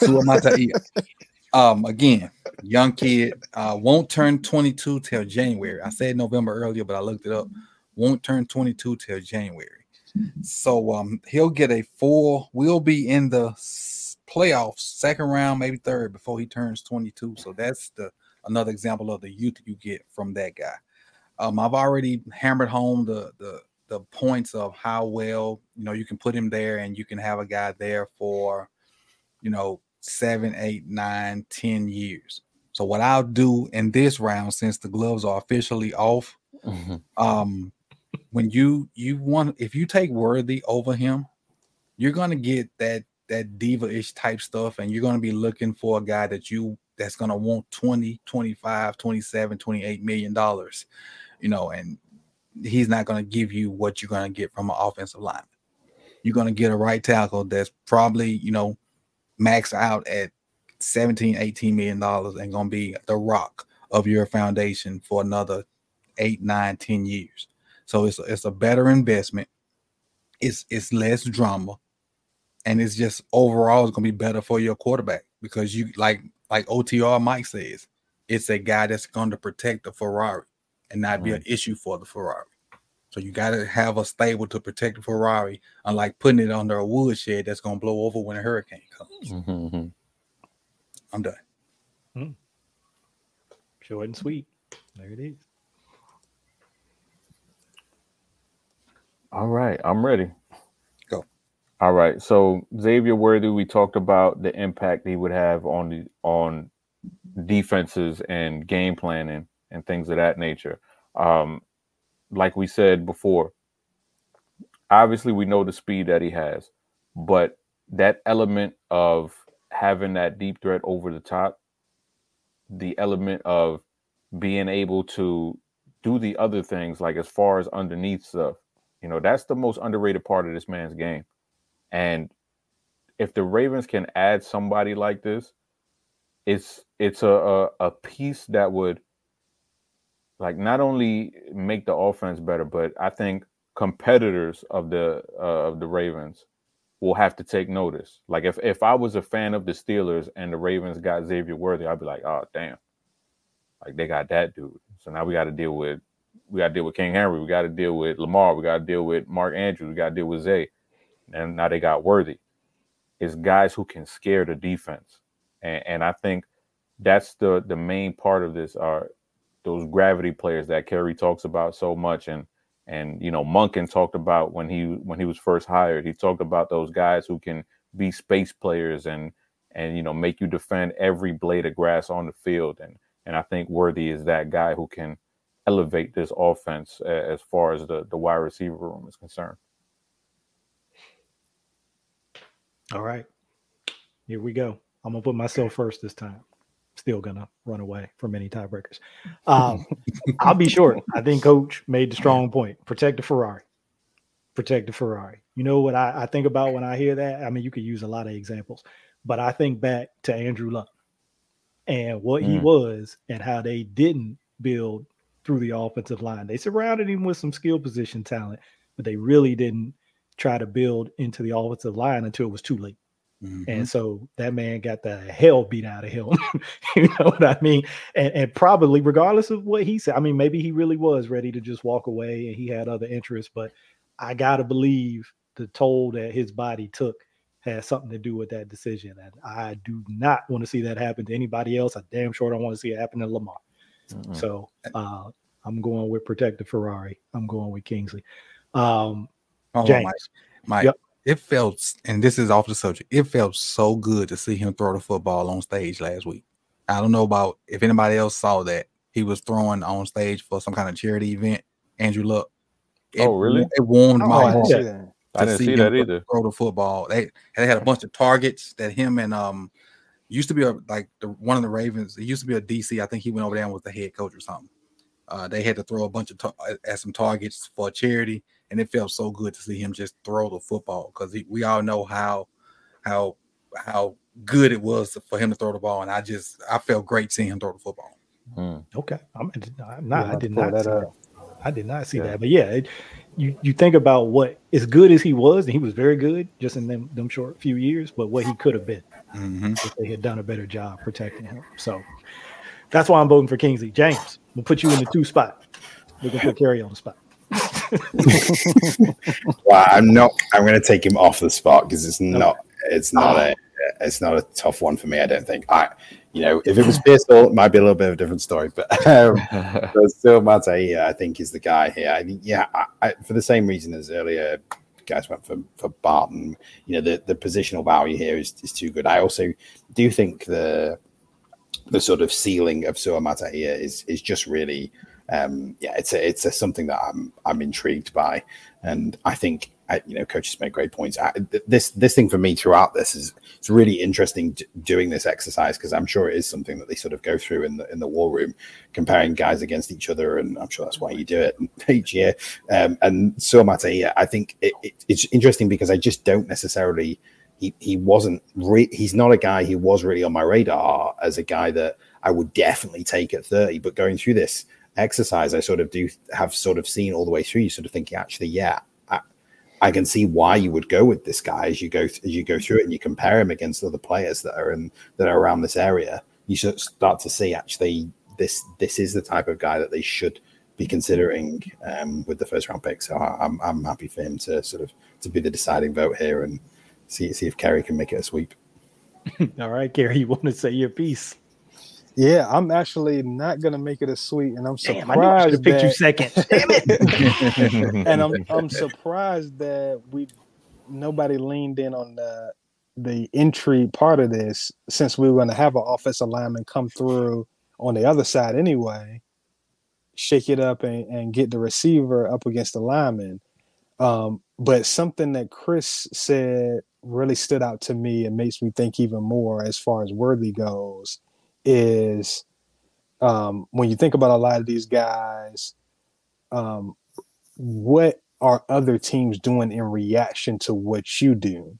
Again, young kid, won't turn 22 till January. I said November earlier, but I looked it up. Won't turn 22 till January. So he'll get a full. We'll be in the playoffs, second round, maybe third, before he turns 22. So that's another example of the youth you get from that guy. I've already hammered home the points of how well, you know, you can put him there and you can have a guy there for, you know, 7, 8, 9, 10 years. So what I'll do in this round, since the gloves are officially off, when if you take Worthy over him, you're going to get that diva-ish type stuff, and you're going to be looking for a guy that's going to want 20, 25, 27, 28 million dollars, you know, and he's not going to give you what you're going to get from an offensive lineman. You're going to get a right tackle that's probably, you know, max out at 17, 18 million dollars and going to be the rock of your foundation for another 8, 9, 10 years. So it's a better investment. It's less drama, and it's just overall it's going to be better for your quarterback, because you like OTR Mike says, it's a guy that's going to protect the Ferrari and not be an issue for the Ferrari. So you got to have a stable to protect the Ferrari, unlike putting it under a woodshed that's going to blow over when a hurricane comes. Mm-hmm. I'm done. Short and sweet. There it is. All right, I'm ready. Go. All right. So Xavier Worthy, we talked about the impact he would have on defenses and game planning and things of that nature. Like we said before, obviously we know the speed that he has, but that element of having that deep threat over the top, the element of being able to do the other things, like as far as underneath stuff, that's the most underrated part of this man's game. And if the Ravens can add somebody like this, it's a piece that would like not only make the offense better, but I think competitors of the Ravens will have to take notice. Like if I was a fan of the Steelers and the Ravens got Xavier Worthy, I'd be like, oh damn, like they got that dude. So now we got to deal with King Henry, we got to deal with Lamar, we got to deal with Mark Andrews, we got to deal with Zay, and now they got Worthy. It's guys who can scare the defense, and I think that's the main part of this are those gravity players that Kerry talks about so much, and Monken talked about when he was first hired. He talked about those guys who can be space players and make you defend every blade of grass on the field, and I think Worthy is that guy who can elevate this offense as far as the wide receiver room is concerned. All right, here we go. I'm gonna put myself first this time. Still gonna run away from any tiebreakers. I'll be short. I think Coach made the strong point. Protect the Ferrari. Protect the Ferrari. You know what I think about when I hear that? I mean, you could use a lot of examples, but I think back to Andrew Luck and what he was and how they didn't build through the offensive line. They surrounded him with some skill position talent, but they really didn't try to build into the offensive line until it was too late. Mm-hmm. And so that man got the hell beat out of him. You know what I mean? And probably regardless of what he said, I mean, maybe he really was ready to just walk away and he had other interests, but I got to believe the toll that his body took has something to do with that decision. And I do not want to see that happen to anybody else. I damn sure don't want to see it happen to Lamar. Mm-hmm. So I'm going with Protect the Ferrari. I'm going with Kingsley. James. Mike. Yep. It felt, and this is off the subject, it felt so good to see him throw the football on stage last week. I don't know about if anybody else saw that. He was throwing on stage for some kind of charity event, Andrew Luck. Really? It warmed my heart. I didn't see that either. Throw the football. They had a bunch of targets that him and used to be one of the Ravens. It used to be a DC. I think he went over there and was the head coach or something. They had to throw a bunch of at some targets for a charity. And it felt so good to see him just throw the football because we all know how good it was for him to throw the ball, and I felt great seeing him throw the football. Okay, I did not see that, but yeah, you think about what as good as he was, and he was very good just in them short few years, but what he could have been if they had done a better job protecting him. So that's why I'm voting for Kingsley. James, we'll put you in the 2 spot. We can put Kerry on the spot. Well, I'm going to take him off the spot because it's not a tough one for me. I don't think. If it was Pearsall, it might be a little bit of a different story. But still, Mate, I think is the guy here. I think, for the same reason as earlier, guys went for Barton. The positional value here is too good. I also do think the sort of ceiling of Sua Mate here is just really. It's something that I'm intrigued by, and I think Coach has made great points. This thing for me throughout this it's really interesting doing this exercise because I'm sure it is something that they sort of go through in the war room, comparing guys against each other, and I'm sure that's why you do it each year. And Sua Mate, I think it's interesting because I just don't necessarily. He's not a guy who was really on my radar as a guy that I would definitely take at 30, but going through this exercise, I sort of have seen all the way through. You sort of thinking, actually, I can see why you would go with this guy as you go through it and you compare him against other players that are around this area. You should start to see actually this is the type of guy that they should be considering with the first round pick. So I'm happy for him to be the deciding vote here and see if Kerry can make it a sweep. All right, Kerry, you want to say your piece? Yeah, I'm actually not gonna make it a sweep, and I'm surprised. Damn, I should have picked you second. Damn it! And I'm surprised that we nobody leaned in on the entry part of this, since we were going to have an offensive lineman come through on the other side anyway, shake it up and get the receiver up against the lineman. But something that Chris said really stood out to me and makes me think even more as far as Worthy goes is when you think about a lot of these guys, what are other teams doing in reaction to what you do?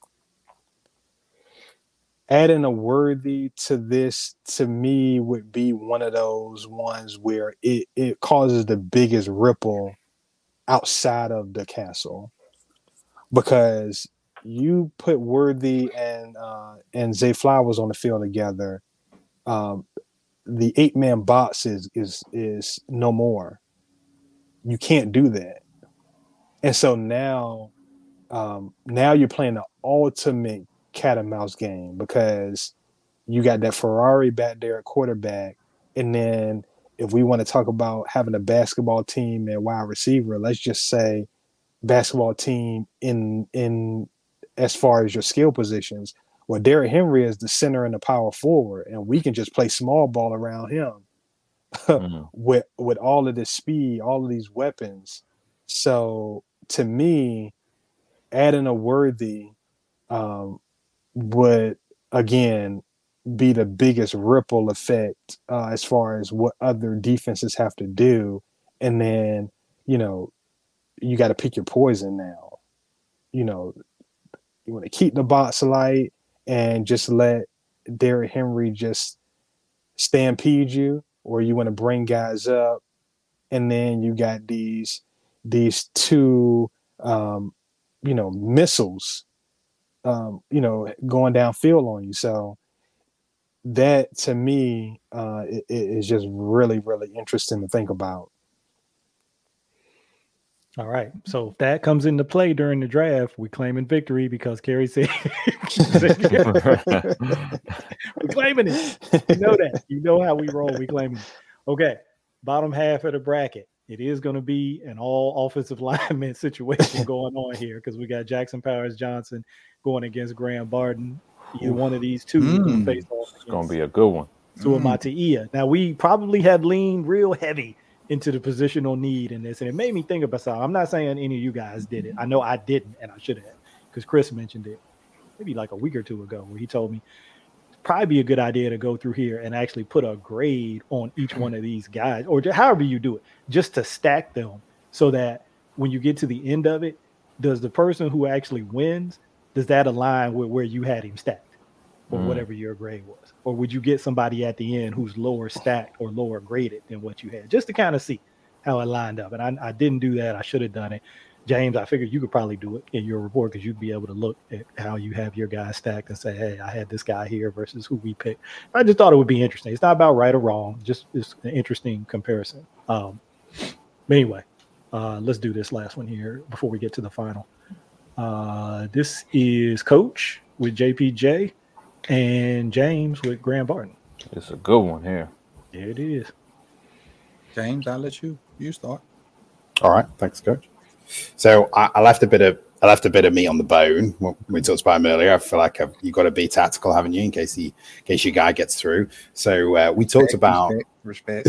Adding a Worthy to this, to me, would be one of those ones where it causes the biggest ripple outside of the castle. Because you put Worthy and Zay Flowers on the field together, the 8-man box is no more. You can't do that. And so now you're playing the ultimate cat and mouse game, because you got that Ferrari back there at quarterback, and then if we want to talk about having a basketball team at wide receiver, let's just say basketball team in as far as your skill positions. Well, Derrick Henry is the center and the power forward, and we can just play small ball around him with all of this speed, all of these weapons. So to me, adding a Worthy would again be the biggest ripple effect as far as what other defenses have to do. And then, you got to pick your poison now. You want to keep the box light and just let Derrick Henry just stampede you, or you want to bring guys up, and then you got these two missiles going downfield on you. So that to me is just really, really interesting to think about. All right. So if that comes into play during the draft, we're claiming victory because Kerry said we're claiming it. You know that. You know how we roll. We claim it. Okay. Bottom half of the bracket. It is going to be an all offensive lineman situation going on here, because we got Jackson Powers Johnson going against Graham Barden. Either one of these two face off. It's going to be a good one. Suamataia. Now, we probably have leaned real heavy into the positional need in this, and it made me think about something. I'm not saying any of you guys did it. I know I didn't, and I should have, because Chris mentioned it maybe like a week or two ago, where he told me it'd probably be a good idea to go through here and actually put a grade on each one of these guys, or however you do it, just to stack them so that when you get to the end of it, does the person who actually wins, does that align with where you had him stacked or whatever your grade was? Or would you get somebody at the end who's lower stacked or lower graded than what you had, just to kind of see how it lined up? And I didn't do that. I should have done it. James, I figured you could probably do it in your report, because you'd be able to look at how you have your guys stacked and say, hey, I had this guy here versus who we picked. I just thought it would be interesting. It's not about right or wrong, just it's an interesting comparison. But anyway, let's do this last one here before we get to the final. This is Coach with JPJ and James with Graham Barden. It's a good one here. There it is. James, I'll let you start. All right, thanks, Coach. So I left a bit of meat on the bone when we talked about him earlier. I feel like you've got to be tactical, haven't you, in case your guy gets through. So we talked about respect.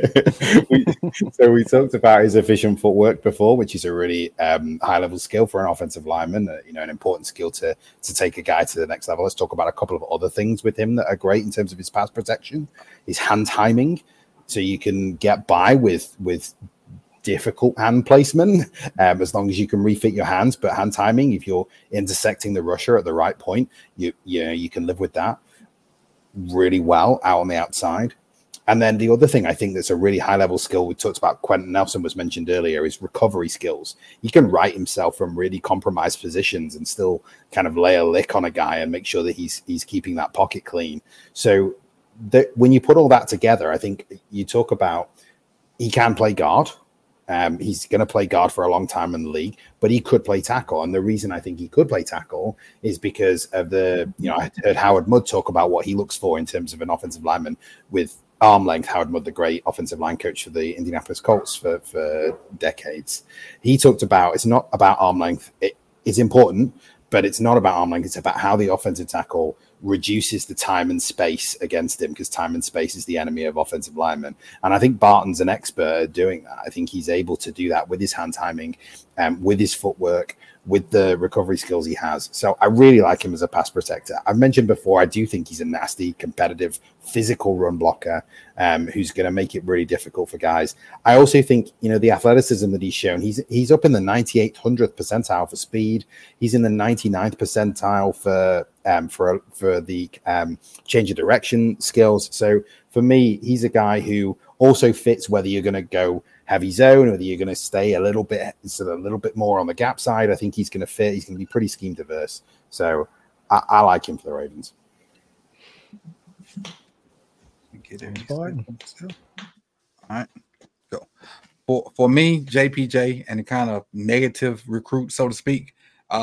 We talked about his efficient footwork before, which is a really high level skill for an offensive lineman. An important skill to take a guy to the next level. Let's talk about a couple of other things with him that are great in terms of his pass protection. His hand timing, so you can get by with difficult hand placement as long as you can refit your hands. But hand timing, if you're intersecting the rusher at the right point, you can live with that really well out on the outside. And then the other thing I think that's a really high level skill, we talked about, Quentin Nelson was mentioned earlier, is recovery skills. He can right himself from really compromised positions and still kind of lay a lick on a guy and make sure that he's keeping that pocket clean. So when you put all that together, I think you talk about he can play guard. He's going to play guard for a long time in the league, but he could play tackle. And the reason I think he could play tackle is because of I heard Howard Mudd talk about what he looks for in terms of an offensive lineman with arm length. Howard Mudd, the great offensive line coach for the Indianapolis Colts for decades. He talked about, it's not about arm length. It's important, but it's not about arm length. It's about how the offensive tackle reduces the time and space against him, because time and space is the enemy of offensive linemen. And I think Barton's an expert at doing that. I think he's able to do that with his hand timing, with his footwork, with the recovery skills he has. So I really like him as a pass protector. I've mentioned before, I do think he's a nasty, competitive, physical run blocker who's going to make it really difficult for guys. I also think, the athleticism that he's shown, he's up in the 9800th percentile for speed. He's in the 99th percentile for the change of direction skills. So for me, he's a guy who also fits whether you're going to go heavy zone, whether you're going to stay a little bit more on the gap side. I think he's going to fit. He's going to be pretty scheme diverse. So I like him for the Ravens. All right, go. For me, JPJ and the kind of negative recruit, so to speak,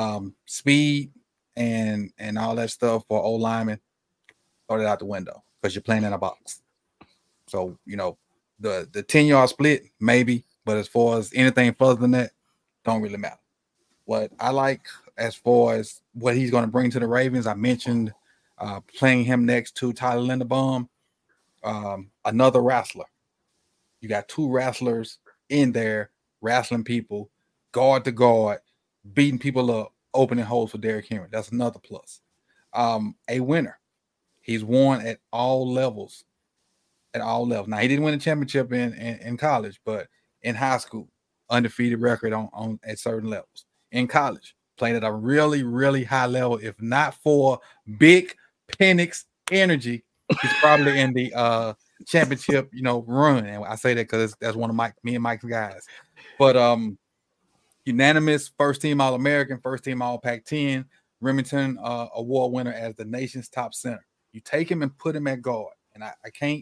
speed and all that stuff for old linemen, throw it out the window because you're playing in a box. So, the 10-yard split, maybe, but as far as anything further than that, don't really matter. What I like as far as what he's going to bring to the Ravens, I mentioned playing him next to Tyler Linderbaum, another wrestler. You got two wrestlers in there wrestling people, guard to guard, beating people up, opening holes for Derrick Henry. That's another plus. A winner. He's won at all levels. Now, he didn't win a championship in college, but in high school, undefeated record on at certain levels. In college, played at a really, really high level. If not for Big Penix energy, he's probably in the championship, run. And I say that because that's one of me and Mike's guys. But unanimous first-team All-American, first-team All-Pac-10, Remington Award winner as the nation's top center. You take him and put him at guard. And I can't,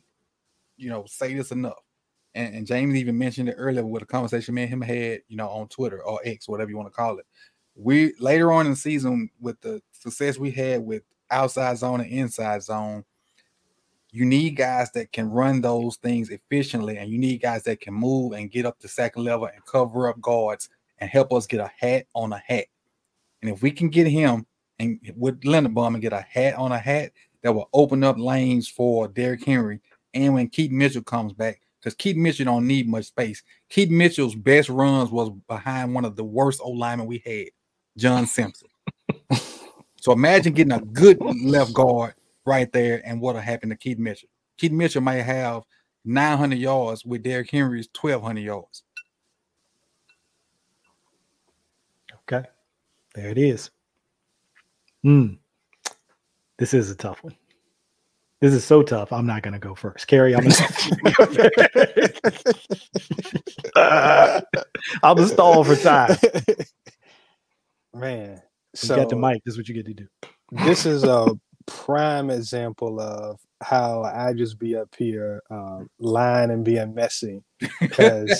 say this enough. And James even mentioned it earlier with a conversation me and him had, on Twitter or X, whatever you want to call it. We later on in the season, with the success we had with outside zone and inside zone, you need guys that can run those things efficiently, and you need guys that can move and get up to second level and cover up guards and help us get a hat on a hat. And if we can get him and with Linderbaum and get a hat on a hat, that will open up lanes for Derrick Henry. And when Keaton Mitchell comes back, because Keaton Mitchell don't need much space. Keaton Mitchell's best runs was behind one of the worst O-linemen we had, John Simpson. So imagine getting a good left guard right there, and what'll happen to Keaton Mitchell. Keaton Mitchell might have 900 yards with Derrick Henry's 1,200 yards. Okay. There it is. This is a tough one. This is so tough. I'm not going to go first. Kerry, I'm going to I'll just stall for time. Man. So you got the mic. This is what you get to do. This is a prime example of how I just be up here lying and being messy. Because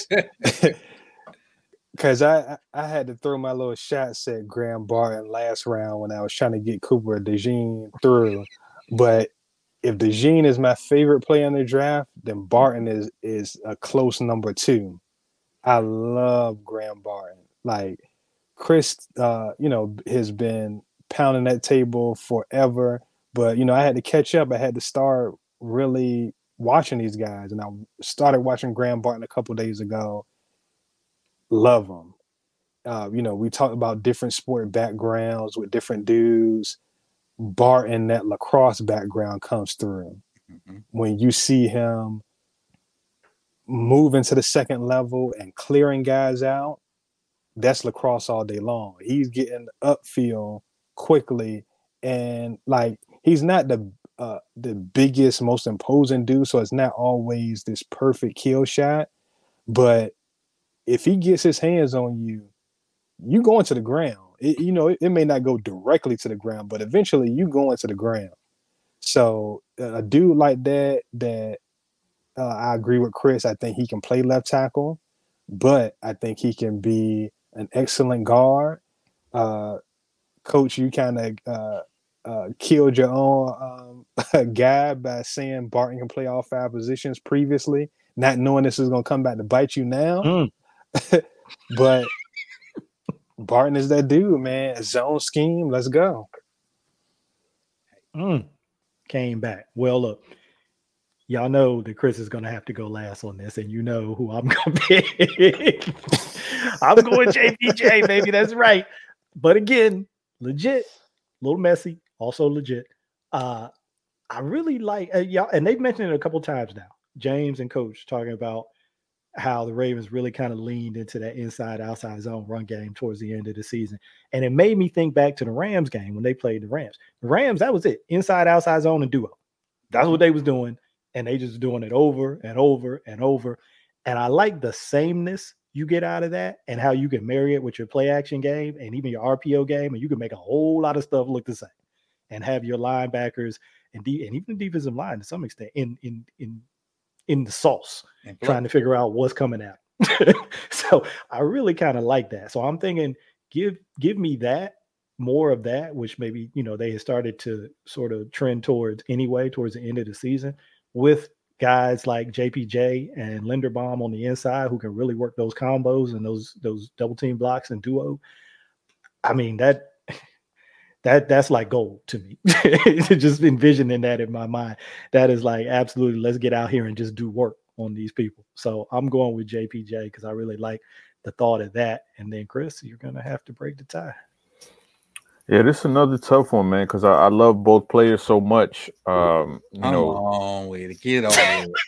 I had to throw my little shots at Graham Barton last round when I was trying to get Cooper DeJean through. But if DeJean is my favorite player in the draft, then Barton is a close number 2. I love Graham Barton. Like Chris, has been pounding that table forever. But, I had to catch up. I had to start really watching these guys. And I started watching Graham Barton a couple days ago. Love him. We talked about different sport backgrounds with different dudes. Barton, that lacrosse background comes through. Mm-hmm. When you see him move into the second level and clearing guys out, that's lacrosse all day long. He's getting upfield quickly, and like he's not the biggest, most imposing dude, so it's not always this perfect kill shot. But if he gets his hands on you, you going to the ground. It may not go directly to the ground, but eventually you go into the ground. So a dude like that I agree with Chris. I think he can play left tackle, but I think he can be an excellent guard. Coach, you kind of killed your own guy by saying Barton can play all 5 positions previously, not knowing this is going to come back to bite you now. But Barton is that dude, man. Zone scheme. Let's go. Came back. Well, look, y'all know that Chris is going to have to go last on this, and you know who I'm going to pick. I'm going JPJ, baby. That's right. But again, legit, a little messy, also legit. I really like y'all, and they've mentioned it a couple times now. James and Coach talking about how the Ravens really kind of leaned into that inside-outside zone run game towards the end of the season. And it made me think back to the Rams game when they played the Rams. The Rams, that was it. Inside-outside zone and duo. That's what they was doing. And they just doing it over and over and over. And I like the sameness you get out of that and how you can marry it with your play action game and even your RPO game. And you can make a whole lot of stuff look the same and have your linebackers and even the defensive line to some extent in the sauce, trying to figure out what's coming out. So I really kind of like that. So I'm thinking, give me that, more of that, which maybe, they had started to sort of trend towards anyway, towards the end of the season, with guys like JPJ and Linderbaum on the inside who can really work those combos and those double team blocks and duo. I mean, that's like gold to me. Just envisioning that in my mind. That is like, absolutely, let's get out here and just do work on these people. So I'm going with JPJ because I really like the thought of that. And then Chris, you're going to have to break the tie. Yeah, this is another tough one, man, because I love both players so much. Long way to get on.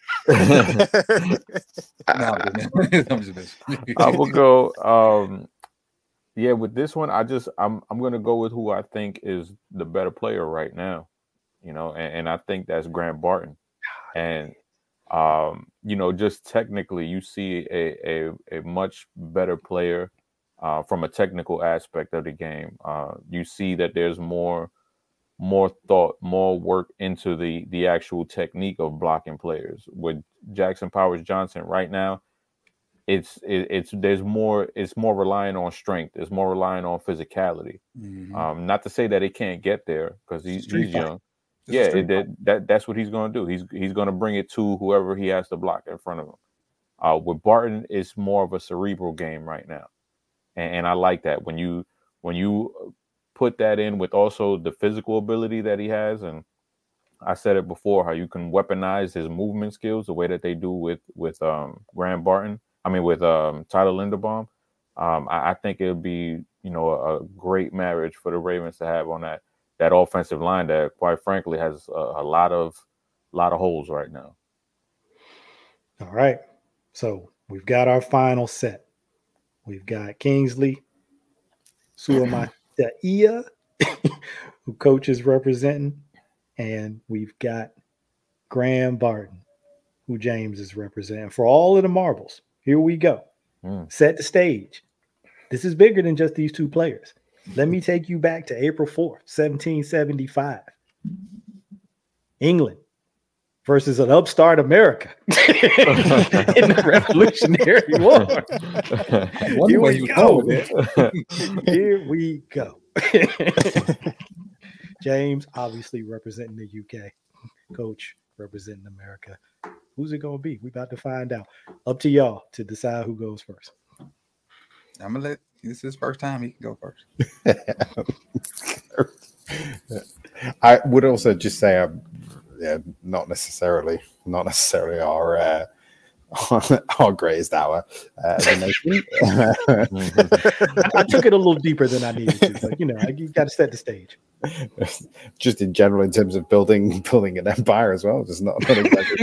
I will go. Yeah, with this one, I'm going to go with who I think is the better player right now, and I think that's Graham Barton. And just technically, you see a much better player from a technical aspect of the game. You see that there's more thought, more work into the actual technique of blocking players. With Jackson Powers Johnson right now, it's more relying on strength. It's more relying on physicality. Mm-hmm. Not to say that it can't get there because he's young. That's what he's going to do. He's going to bring it to whoever he has to block in front of him. With Barton, it's more of a cerebral game right now, and I like that when you put that in with also the physical ability that he has. And I said it before, how you can weaponize his movement skills the way that they do with Graham Barton. I mean, with Tyler Linderbaum. I think it would be, a great marriage for the Ravens to have on that offensive line that, quite frankly, has a lot of holes right now. All right. So we've got our final set. We've got Kingsley Suamataia, who Coach is representing, and we've got Graham Barton, who James is representing. For all of the marbles, here we go. Set the stage. This is bigger than just these two players. Let me take you back to April 4th, 1775. England versus an upstart America in the Revolutionary War. Here we go. James, obviously representing the UK. Coach, representing America. Who's it going to be? We're about to find out. Up to y'all to decide who goes first. I'm going to let this is his first time. He can go first. I would also just say, not necessarily our greatest hour as a nation. I took it a little deeper than I needed to, but you got to set the stage. Just in general, in terms of building an empire as well, just not exactly.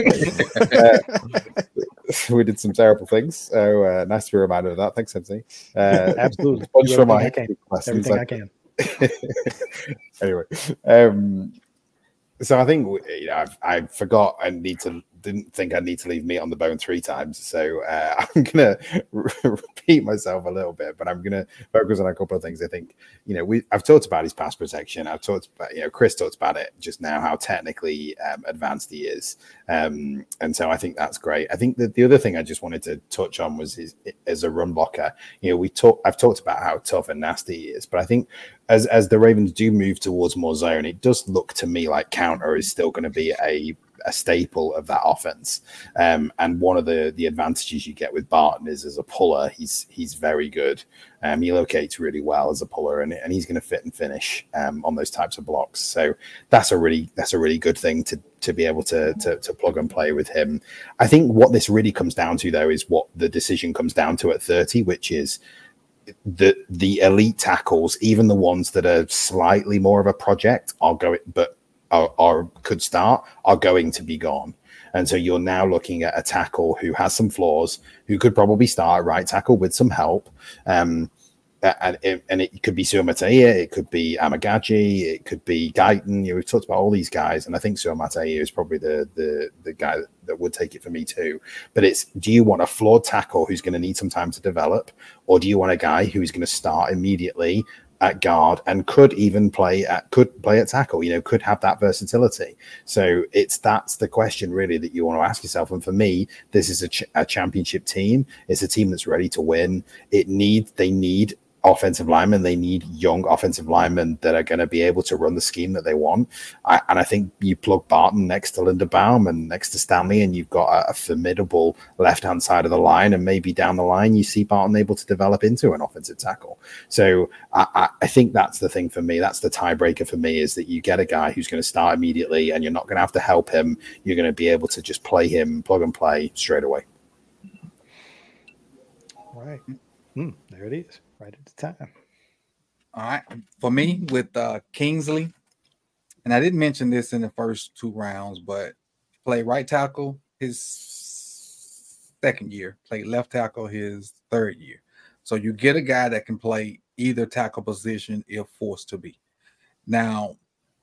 We did some terrible things, so nice to be reminded of that. Thanks, MC. Absolutely. Everything I can. Anyway, so I think I forgot didn't think I need to leave meat on the bone 3 times. So I'm going to repeat myself a little bit, but I'm going to focus on a couple of things. I think, I've talked about his pass protection. I've talked about, Chris talked about it just now, how technically advanced he is. And so I think that's great. I think that the other thing I just wanted to touch on was as a run blocker. I've talked about how tough and nasty he is, but I think as the Ravens do move towards more zone, it does look to me like counter is still going to be a a staple of that offense. And one of the advantages you get with Barton is as a puller, he's very good. He locates really well as a puller, and he's going to fit and finish on those types of blocks. So that's a really good thing to be able to plug and play with him. I think what this really comes down to, though, is what the decision comes down to at 30, which is the elite tackles, even the ones that are slightly more of a project, are going to be gone. And so you're now looking at a tackle who has some flaws, who could probably start at right tackle with some help. And it could be Suamataia, it could be Amagaji, it could be Guyton. We've talked about all these guys, and I think Suamataia is probably the guy that would take it for me too. But do you want a flawed tackle who's going to need some time to develop, or do you want a guy who's going to start immediately at guard and could even play at tackle, could have that versatility? So that's the question really that you want to ask yourself. And for me, this is a championship team. It's a team that's ready to win. They need offensive linemen. They need young offensive linemen that are going to be able to run the scheme that they want. And I think you plug Barton next to Linderbaum and next to Stanley, and you've got a formidable left-hand side of the line. And maybe down the line, you see Barton able to develop into an offensive tackle. So I think that's the thing for me. That's the tiebreaker for me, is that you get a guy who's going to start immediately, and you're not going to have to help him. You're going to be able to just play him, plug and play straight away. All right. There it is. Right at the time. All right. For me, with Kingsley, and I didn't mention this in the first 2 rounds, but played right tackle his second year, played left tackle his third year. So you get a guy that can play either tackle position if forced to be. Now,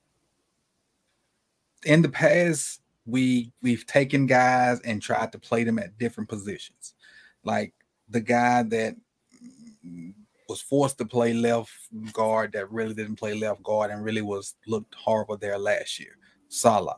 in the past, we've taken guys and tried to play them at different positions. Like the guy that was forced to play left guard that really didn't play left guard and really looked horrible there last year, Salah.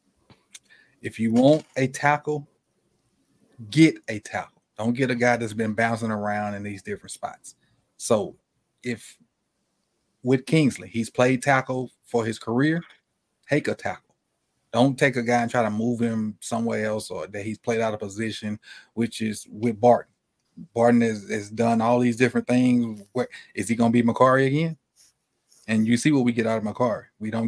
If you want a tackle, get a tackle. Don't get a guy that's been bouncing around in these different spots. So if with Kingsley, he's played tackle for his career, take a tackle. Don't take a guy and try to move him somewhere else, or that he's played out of position, which is with Barton. Barton has done all these different things. Is he going to be Macari again? And you see what we get out of Macari.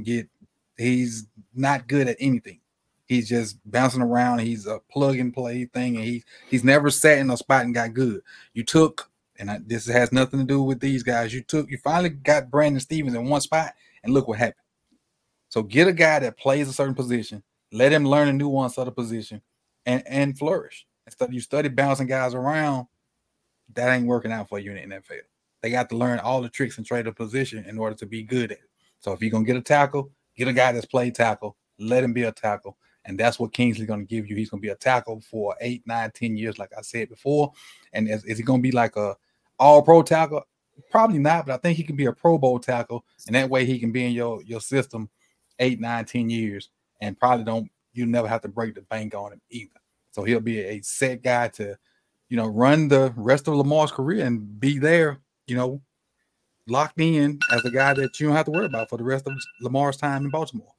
He's not good at anything. He's just bouncing around. He's a plug and play thing, and he's never sat in a spot and got good. This has nothing to do with these guys. You finally got Brandon Stevens in one spot, and look what happened. So get a guy that plays a certain position, let him learn a nuance of the position, and flourish. Instead, you study bouncing guys around. That ain't working out for you in the NFL. They got to learn all the tricks and trade of position in order to be good at it. So if you're going to get a tackle, get a guy that's played tackle, let him be a tackle. And that's what Kingsley's going to give you. He's going to be a tackle for 8, 9, 10 years, like I said before. And is he going to be like a all-pro tackle? Probably not, but I think he can be a Pro Bowl tackle. And that way he can be in your system 8, 9, 10 years. And you never have to break the bank on him either. So he'll be a set guy to, run the rest of Lamar's career and be there, locked in as a guy that you don't have to worry about for the rest of Lamar's time in Baltimore.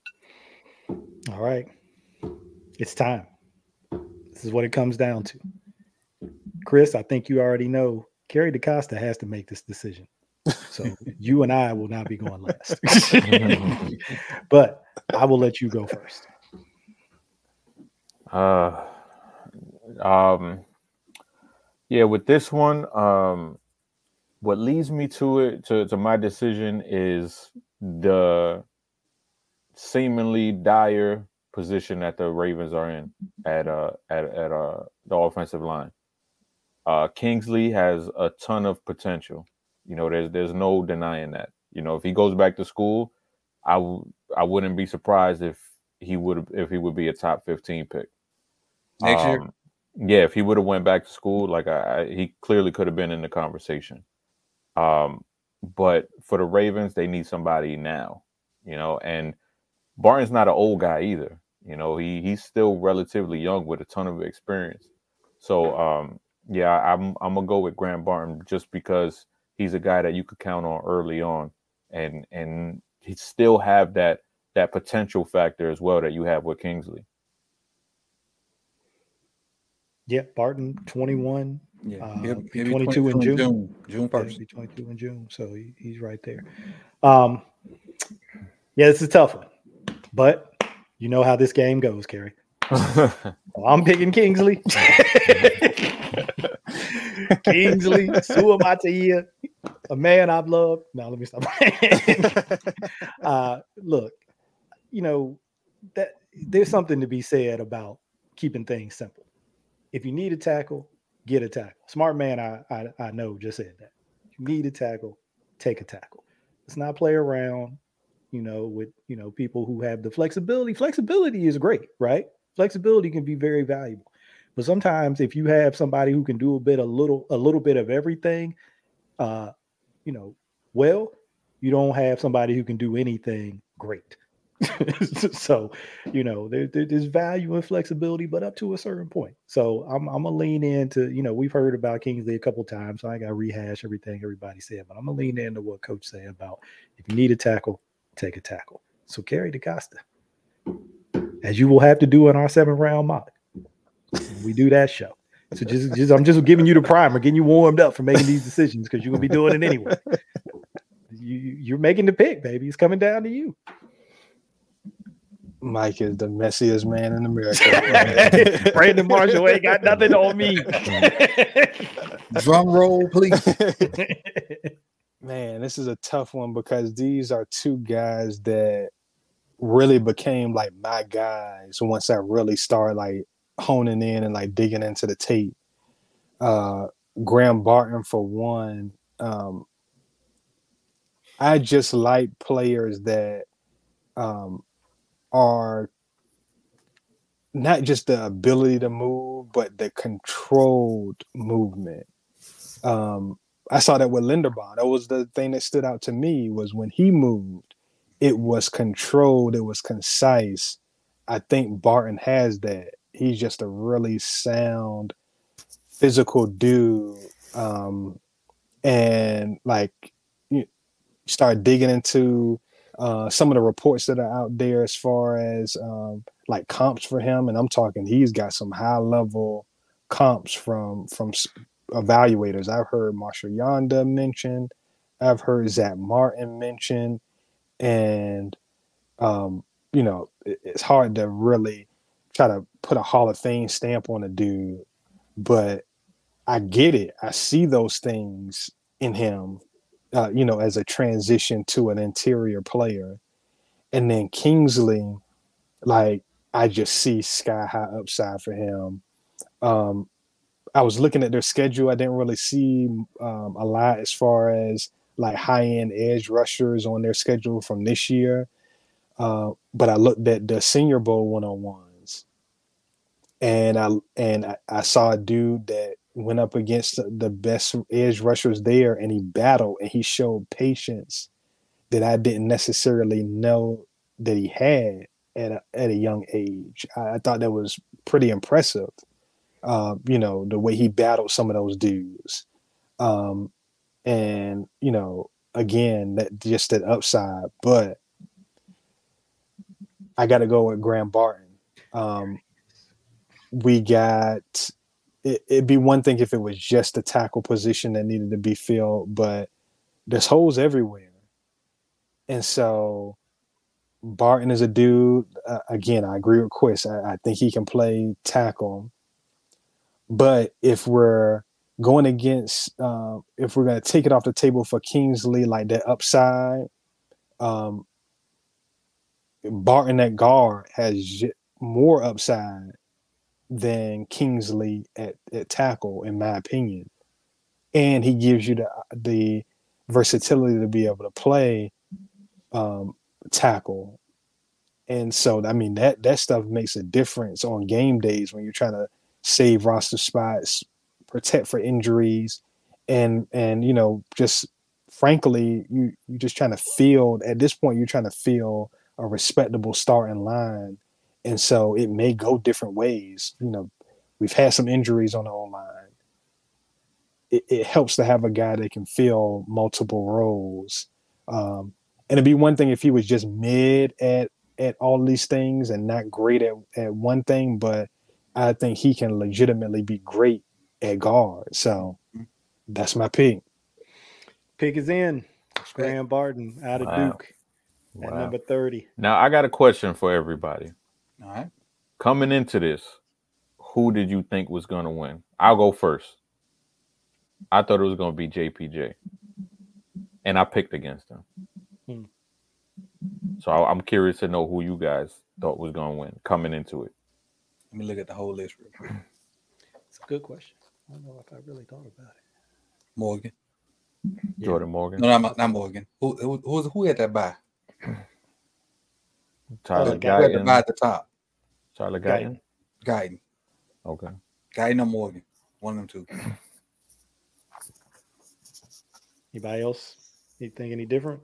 All right. It's time. This is what it comes down to. Chris, I think you already know Kerry DeCosta has to make this decision. So you and I will not be going last. But I will let you go first. With this one, what leads me to my decision is the seemingly dire position that the Ravens are in at the offensive line. Kingsley has a ton of potential. There's no denying that. If he goes back to school, I wouldn't be surprised if he would be a top 15 pick next year. Yeah, if he would have went back to school, he clearly could have been in the conversation. But for the Ravens, they need somebody now, and Barton's not an old guy either. He's still relatively young with a ton of experience. So, I'm gonna go with Grant Barton just because he's a guy that you could count on early on, and he still have that that potential factor as well that you have with Kingsley. Yeah, Barton 21. Yeah, he'll be 22 in June. June 1st. He'll be 22 in June, so he's right there. Yeah, it's a tough one, but you know how this game goes, Kerry. I'm picking Kingsley. Kingsley, Suamataia, a man I've loved. Now let me stop. Look, you know that there's something to be said about keeping things simple. If you need a tackle, get a tackle. Smart man, I know just said that. If you need a tackle, take a tackle. Let's not play around, with people who have the flexibility. Flexibility is great, right? Flexibility can be very valuable. But sometimes if you have somebody who can do a little bit of everything, well, you don't have somebody who can do anything great. So, there's value in flexibility, but up to a certain point. So I'm gonna lean into, we've heard about Kingsley a couple of times, so I got to rehash everything everybody said, but I'm gonna lean into what Coach said about if you need a tackle, take a tackle. So Kerry DeCosta, as you will have to do in our 7th round mock, we do that show. So just I'm just giving you the primer, getting you warmed up for making these decisions because you're gonna be doing it anyway. You're making the pick, baby. It's coming down to you. Mike is the messiest man in America. Brandon Marshall ain't got nothing on me. Drum roll, please. Man, this is a tough one because these are two guys that really became like my guys once I really started like honing in and like digging into the tape. Graham Barton, for one. I just like players that are not just the ability to move, but the controlled movement. I saw that with Linderbaum. That was the thing that stood out to me was when he moved, it was controlled, it was concise. I think Barton has that. He's just a really sound, physical dude. And like you start digging into some of the reports that are out there as far as like comps for him, and I'm talking he's got some high level comps from evaluators. I've heard Marshall Yanda mentioned, I've heard Zach Martin mentioned, and it's hard to really try to put a Hall of Fame stamp on a dude, but I get it. I see those things in him. As a transition to an interior player. And then Kingsley, like, I just see sky high upside for him. I was looking at their schedule. I didn't really see a lot as far as like high-end edge rushers on their schedule from this year. But I looked at the Senior Bowl one-on-ones. And I saw a dude that went up against the best edge rushers there, and he battled and he showed patience that I didn't necessarily know that he had at a young age. I thought that was pretty impressive. The way he battled some of those dudes. Again, that just that upside, but I got to go with Graham Barton. It'd be one thing if it was just the tackle position that needed to be filled, but there's holes everywhere. And so Barton is a dude, again, I agree with Chris. I think he can play tackle. But if we're going against, if we're going to take it off the table for Kingsley, like that upside, Barton at guard has more upside than Kingsley at tackle, in my opinion. And he gives you the versatility to be able to play tackle. And so, I mean, that stuff makes a difference on game days when you're trying to save roster spots, protect for injuries, and just frankly, you're just trying to field, at this point, you're trying to field a respectable starting line. And so it may go different ways. We've had some injuries on the O-line. It helps to have a guy that can fill multiple roles. And it'd be one thing if he was just mid at at all these things and not great at one thing, but I think he can legitimately be great at guard. So that's my pick. Pick is in. Graham Barton out of Duke at number 30. Now I got a question for everybody. All right. Coming into this, who did you think was going to win? I'll go first. I thought it was going to be JPJ, and I picked against him. So I'm curious to know who you guys thought was going to win coming into it. Let me look at the whole list real quick. It's a good question. I don't know if I really thought about it. Morgan. Jordan Morgan. No, not Morgan. Who had that bye? Tyler Who had the bye at the top? Tyler Guyton. Guyton. Okay. Guyton or Morgan. One of them two. Anybody else? You think any different?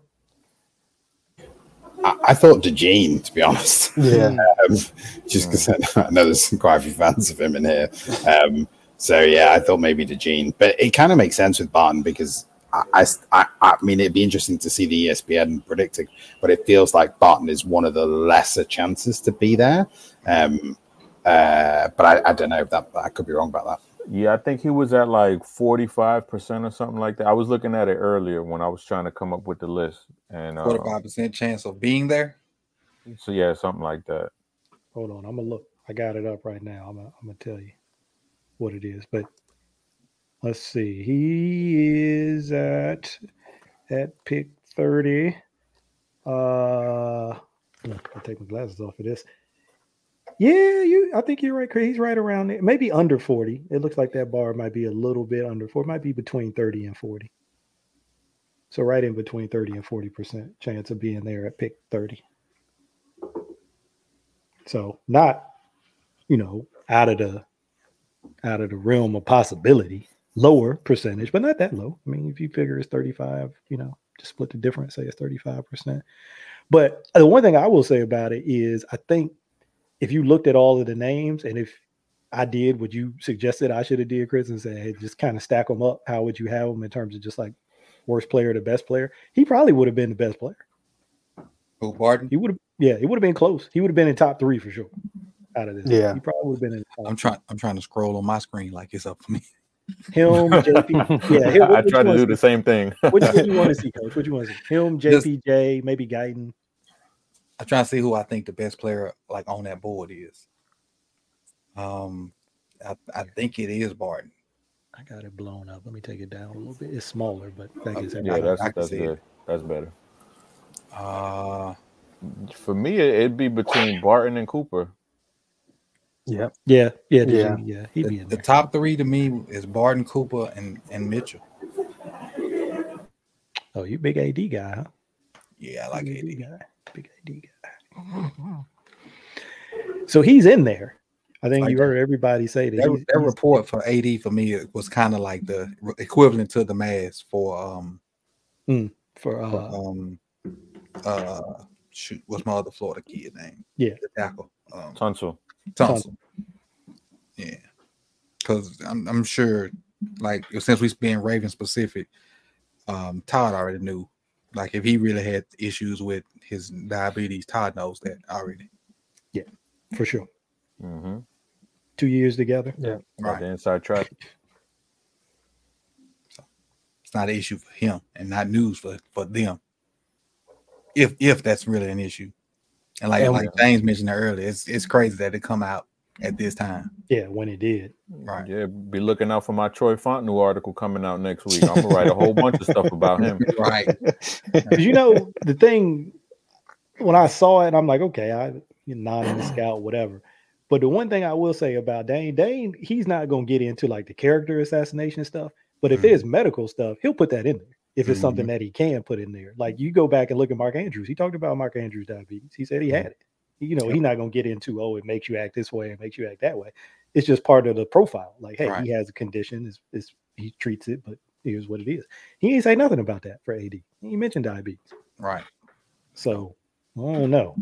I thought DeJean, to be honest. Yeah. Just because I know there's quite a few fans of him in here. So yeah, I thought maybe DeJean, but it kind of makes sense with Barton because I mean, it'd be interesting to see the ESPN predicting, but it feels like Barton is one of the lesser chances to be there. But I don't know if I could be wrong about that. Yeah, I think he was at like 45% or something like that. I was looking at it earlier when I was trying to come up with the list, and 45% chance of being there. So yeah, something like that. Hold on, I'm gonna look. I got it up right now. I'm gonna tell you what it is, but let's see. He is at pick 30. I'll take my glasses off for this. Yeah, I think you're right, Chris. He's right around there. Maybe under 40. It looks like that bar might be a little bit under 40. It might be between 30 and 40. So right in between 30 and 40% chance of being there at pick 30. So not, out of the realm of possibility. Lower percentage, but not that low. I mean, if you figure it's 35, just split the difference, say it's 35%. But the one thing I will say about it is I think if you looked at all of the names, and if I did what you suggested I should have did, Chris, and said, hey, just kind of stack them up, how would you have them in terms of just like worst player to best player? He probably would have been the best player. Who, Barton? He would have, it would have been close. He would have been in top 3 for sure out of this. Yeah. He probably would have been in top I'm trying to scroll on my screen like it's up for me. Him, JP. Yeah, I tried to do the same thing. What you want to see, Coach? What you want to see? Him, JPJ, maybe Guyton. I'm trying to see who I think the best player like on that board is. I think it is Barton. I got it blown up. Let me take it down a little bit. It's smaller, but that is that's good. That's better. For me, it'd be between Barton and Cooper. Yeah. He'd be in The there. top 3 to me is Barton, Cooper, and Mitchell. Oh, you big AD guy, huh? Yeah, I like AD. Guy. Big AD guy. So he's in there. I think you heard everybody say that. That report for AD for me was kind of like the equivalent to the Mavs for shoot, what's my other Florida kid name? Yeah, the tackle. Tunsil. Yeah, because I'm sure, like since we've been Raven specific, Todd already knew. Like if he really had issues with his diabetes, Todd knows that already. Yeah, for sure. Mm-hmm. 2 years together. Yeah, right. The inside track. So it's not an issue for him, and not news for them. If that's really an issue, and like James mentioned earlier, it's crazy that it come out at this time. Yeah, when it did. Right. Yeah, be looking out for my Troy Fontenot article coming out next week. I'm gonna write a whole bunch of stuff about him. Right. Because the thing when I saw it, I'm like, okay, I'm not in the scout, whatever. But the one thing I will say about Dane, he's not gonna get into like the character assassination stuff. But if there's medical stuff, he'll put that in there. If it's something that he can put in there. Like you go back and look at Mark Andrews. He talked about Mark Andrews' diabetes. He said he had it. He's not going to get into, it makes you act this way and makes you act that way. It's just part of the profile. Like, hey, he has a condition. He treats it, but here's what it is. He ain't say nothing about that for AD. He mentioned diabetes. Right. So, I don't know.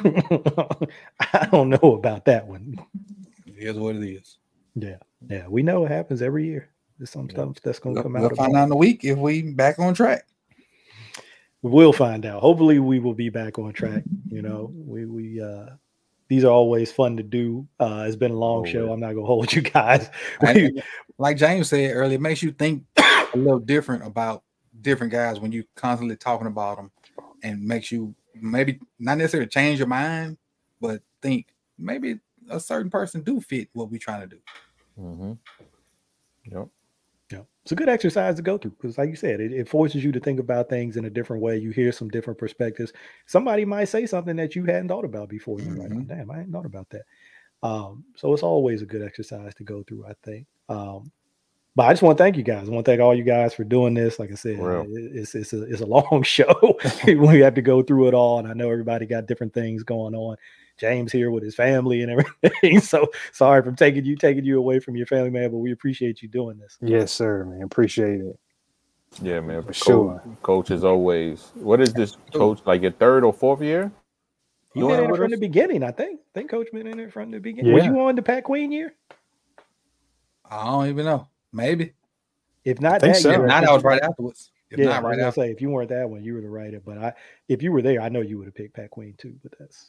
I don't know about that one. It is what it is. Yeah. Yeah. We know it happens every year. There's some stuff that's going to come out. We'll find out in a week if we back on track. We'll find out. Hopefully, we will be back on track. You know, we these are always fun to do. It's been a long show. I'm not gonna hold you guys. Like James said earlier, it makes you think a little different about different guys when you constantly talking about them, and makes you maybe not necessarily change your mind, but think maybe a certain person do fit what we're trying to do. Mm-hmm. Yep. Yeah, it's a good exercise to go through because, like you said, it forces you to think about things in a different way. You hear some different perspectives. Somebody might say something that you hadn't thought about before. You're like, oh, damn, I hadn't thought about that. So it's always a good exercise to go through, I think. But I just want to thank you guys. I want to thank all you guys for doing this. Like I said, it's a long show. We have to go through it all, and I know everybody got different things going on. James here with his family and everything. So sorry for taking you away from your family, man, but we appreciate you doing this. Yes, sir, man. Appreciate it. Yeah, man. For sure. Coach is always. What is this, Coach? Like your third or fourth year? You been in it from the beginning, I think. Coach been in it from the beginning. Yeah. Were you on the Pat Queen year? I don't even know. Maybe. If not, that year, I was right afterwards. If yeah, not right I was gonna say if you weren't that one, you were the writer. But if you were there, I know you would have picked Pat Queen too. But that's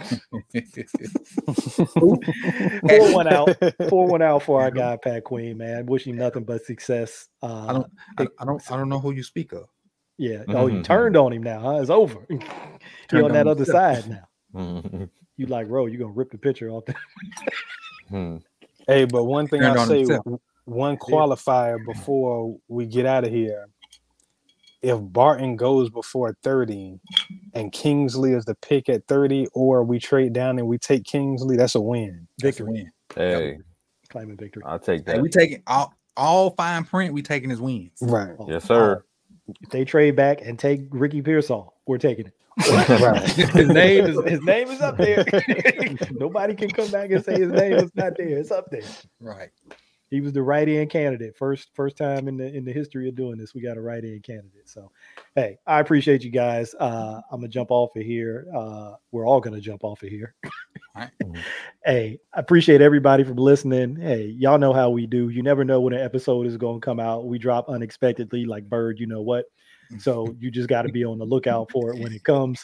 4-1 out for our guy Pat Queen, man. Wish him nothing but success. I don't know who you speak of. Yeah. Oh, you turned on him now, huh? It's over. You're on that other side now. You like, bro, you gonna rip the picture off that. Hey, but one thing I'll say, one qualifier before we get out of here. If Barton goes before 30 and Kingsley is the pick at 30, or we trade down and we take Kingsley, that's a win. Victory. Hey. Claiming victory. I'll take that. Hey, we taking all fine print, we taking his wins. Right. Yes, sir. If they trade back and take Ricky Pearsall, we're taking it. Right. His name is up there. Nobody can come back and say his name is not there. It's up there. Right. He was the write-in candidate. First time in the history of doing this, we got a write-in candidate. So, hey, I appreciate you guys. I'm gonna jump off of here. We're all gonna jump off of here. Right. Hey, I appreciate everybody for listening. Hey, y'all know how we do. You never know when an episode is gonna come out. We drop unexpectedly, like Bird. You know what? So you just got to be on the lookout for it when it comes.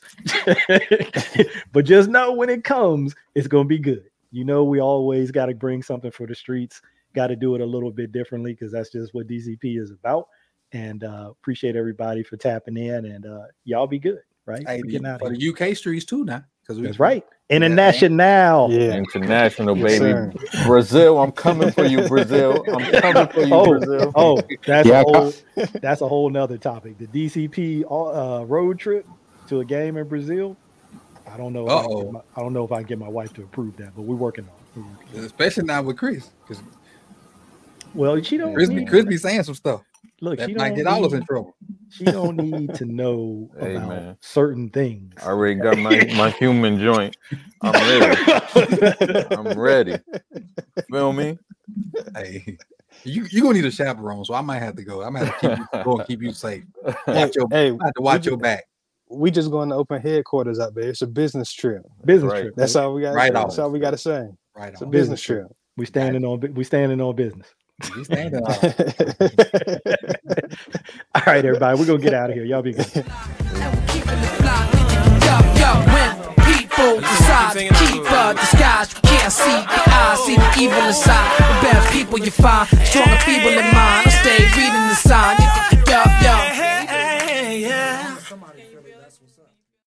But just know when it comes, it's gonna be good. You know, we always got to bring something for the streets. Got to do it a little bit differently because that's just what DCP is about. And appreciate everybody for tapping in, and y'all be good, right? Hey, for the UK streets too now. That's right. International. Yeah. International, baby. Sir. Brazil, I'm coming for you, Brazil. I'm coming for you, Brazil. Oh, that's a whole nother topic. The DCP road trip to a game in Brazil. I don't know. I don't know if I can get my wife to approve that, but we're working on it. Especially now with Chris. Well, she don't. Chris be saying some stuff. Look, that might get all of us in trouble. She don't need to know about certain things. I already got my human joint. I'm ready. I'm ready. Feel me? Hey, you gonna need a chaperone, so I might have to go. I might have to keep you safe. I have to watch your back. We just going to open headquarters up there. It's a business trip. Trip. That's all we got. Right. That's all we got to say. Right. It's a business trip. We standing on business. All right, everybody, we're gonna get out of here. Y'all be good. When people decide to keep the disguise, you can't see the eyes, see the evil inside. The best people you find, strong and feeble in mind. I stay reading the sign.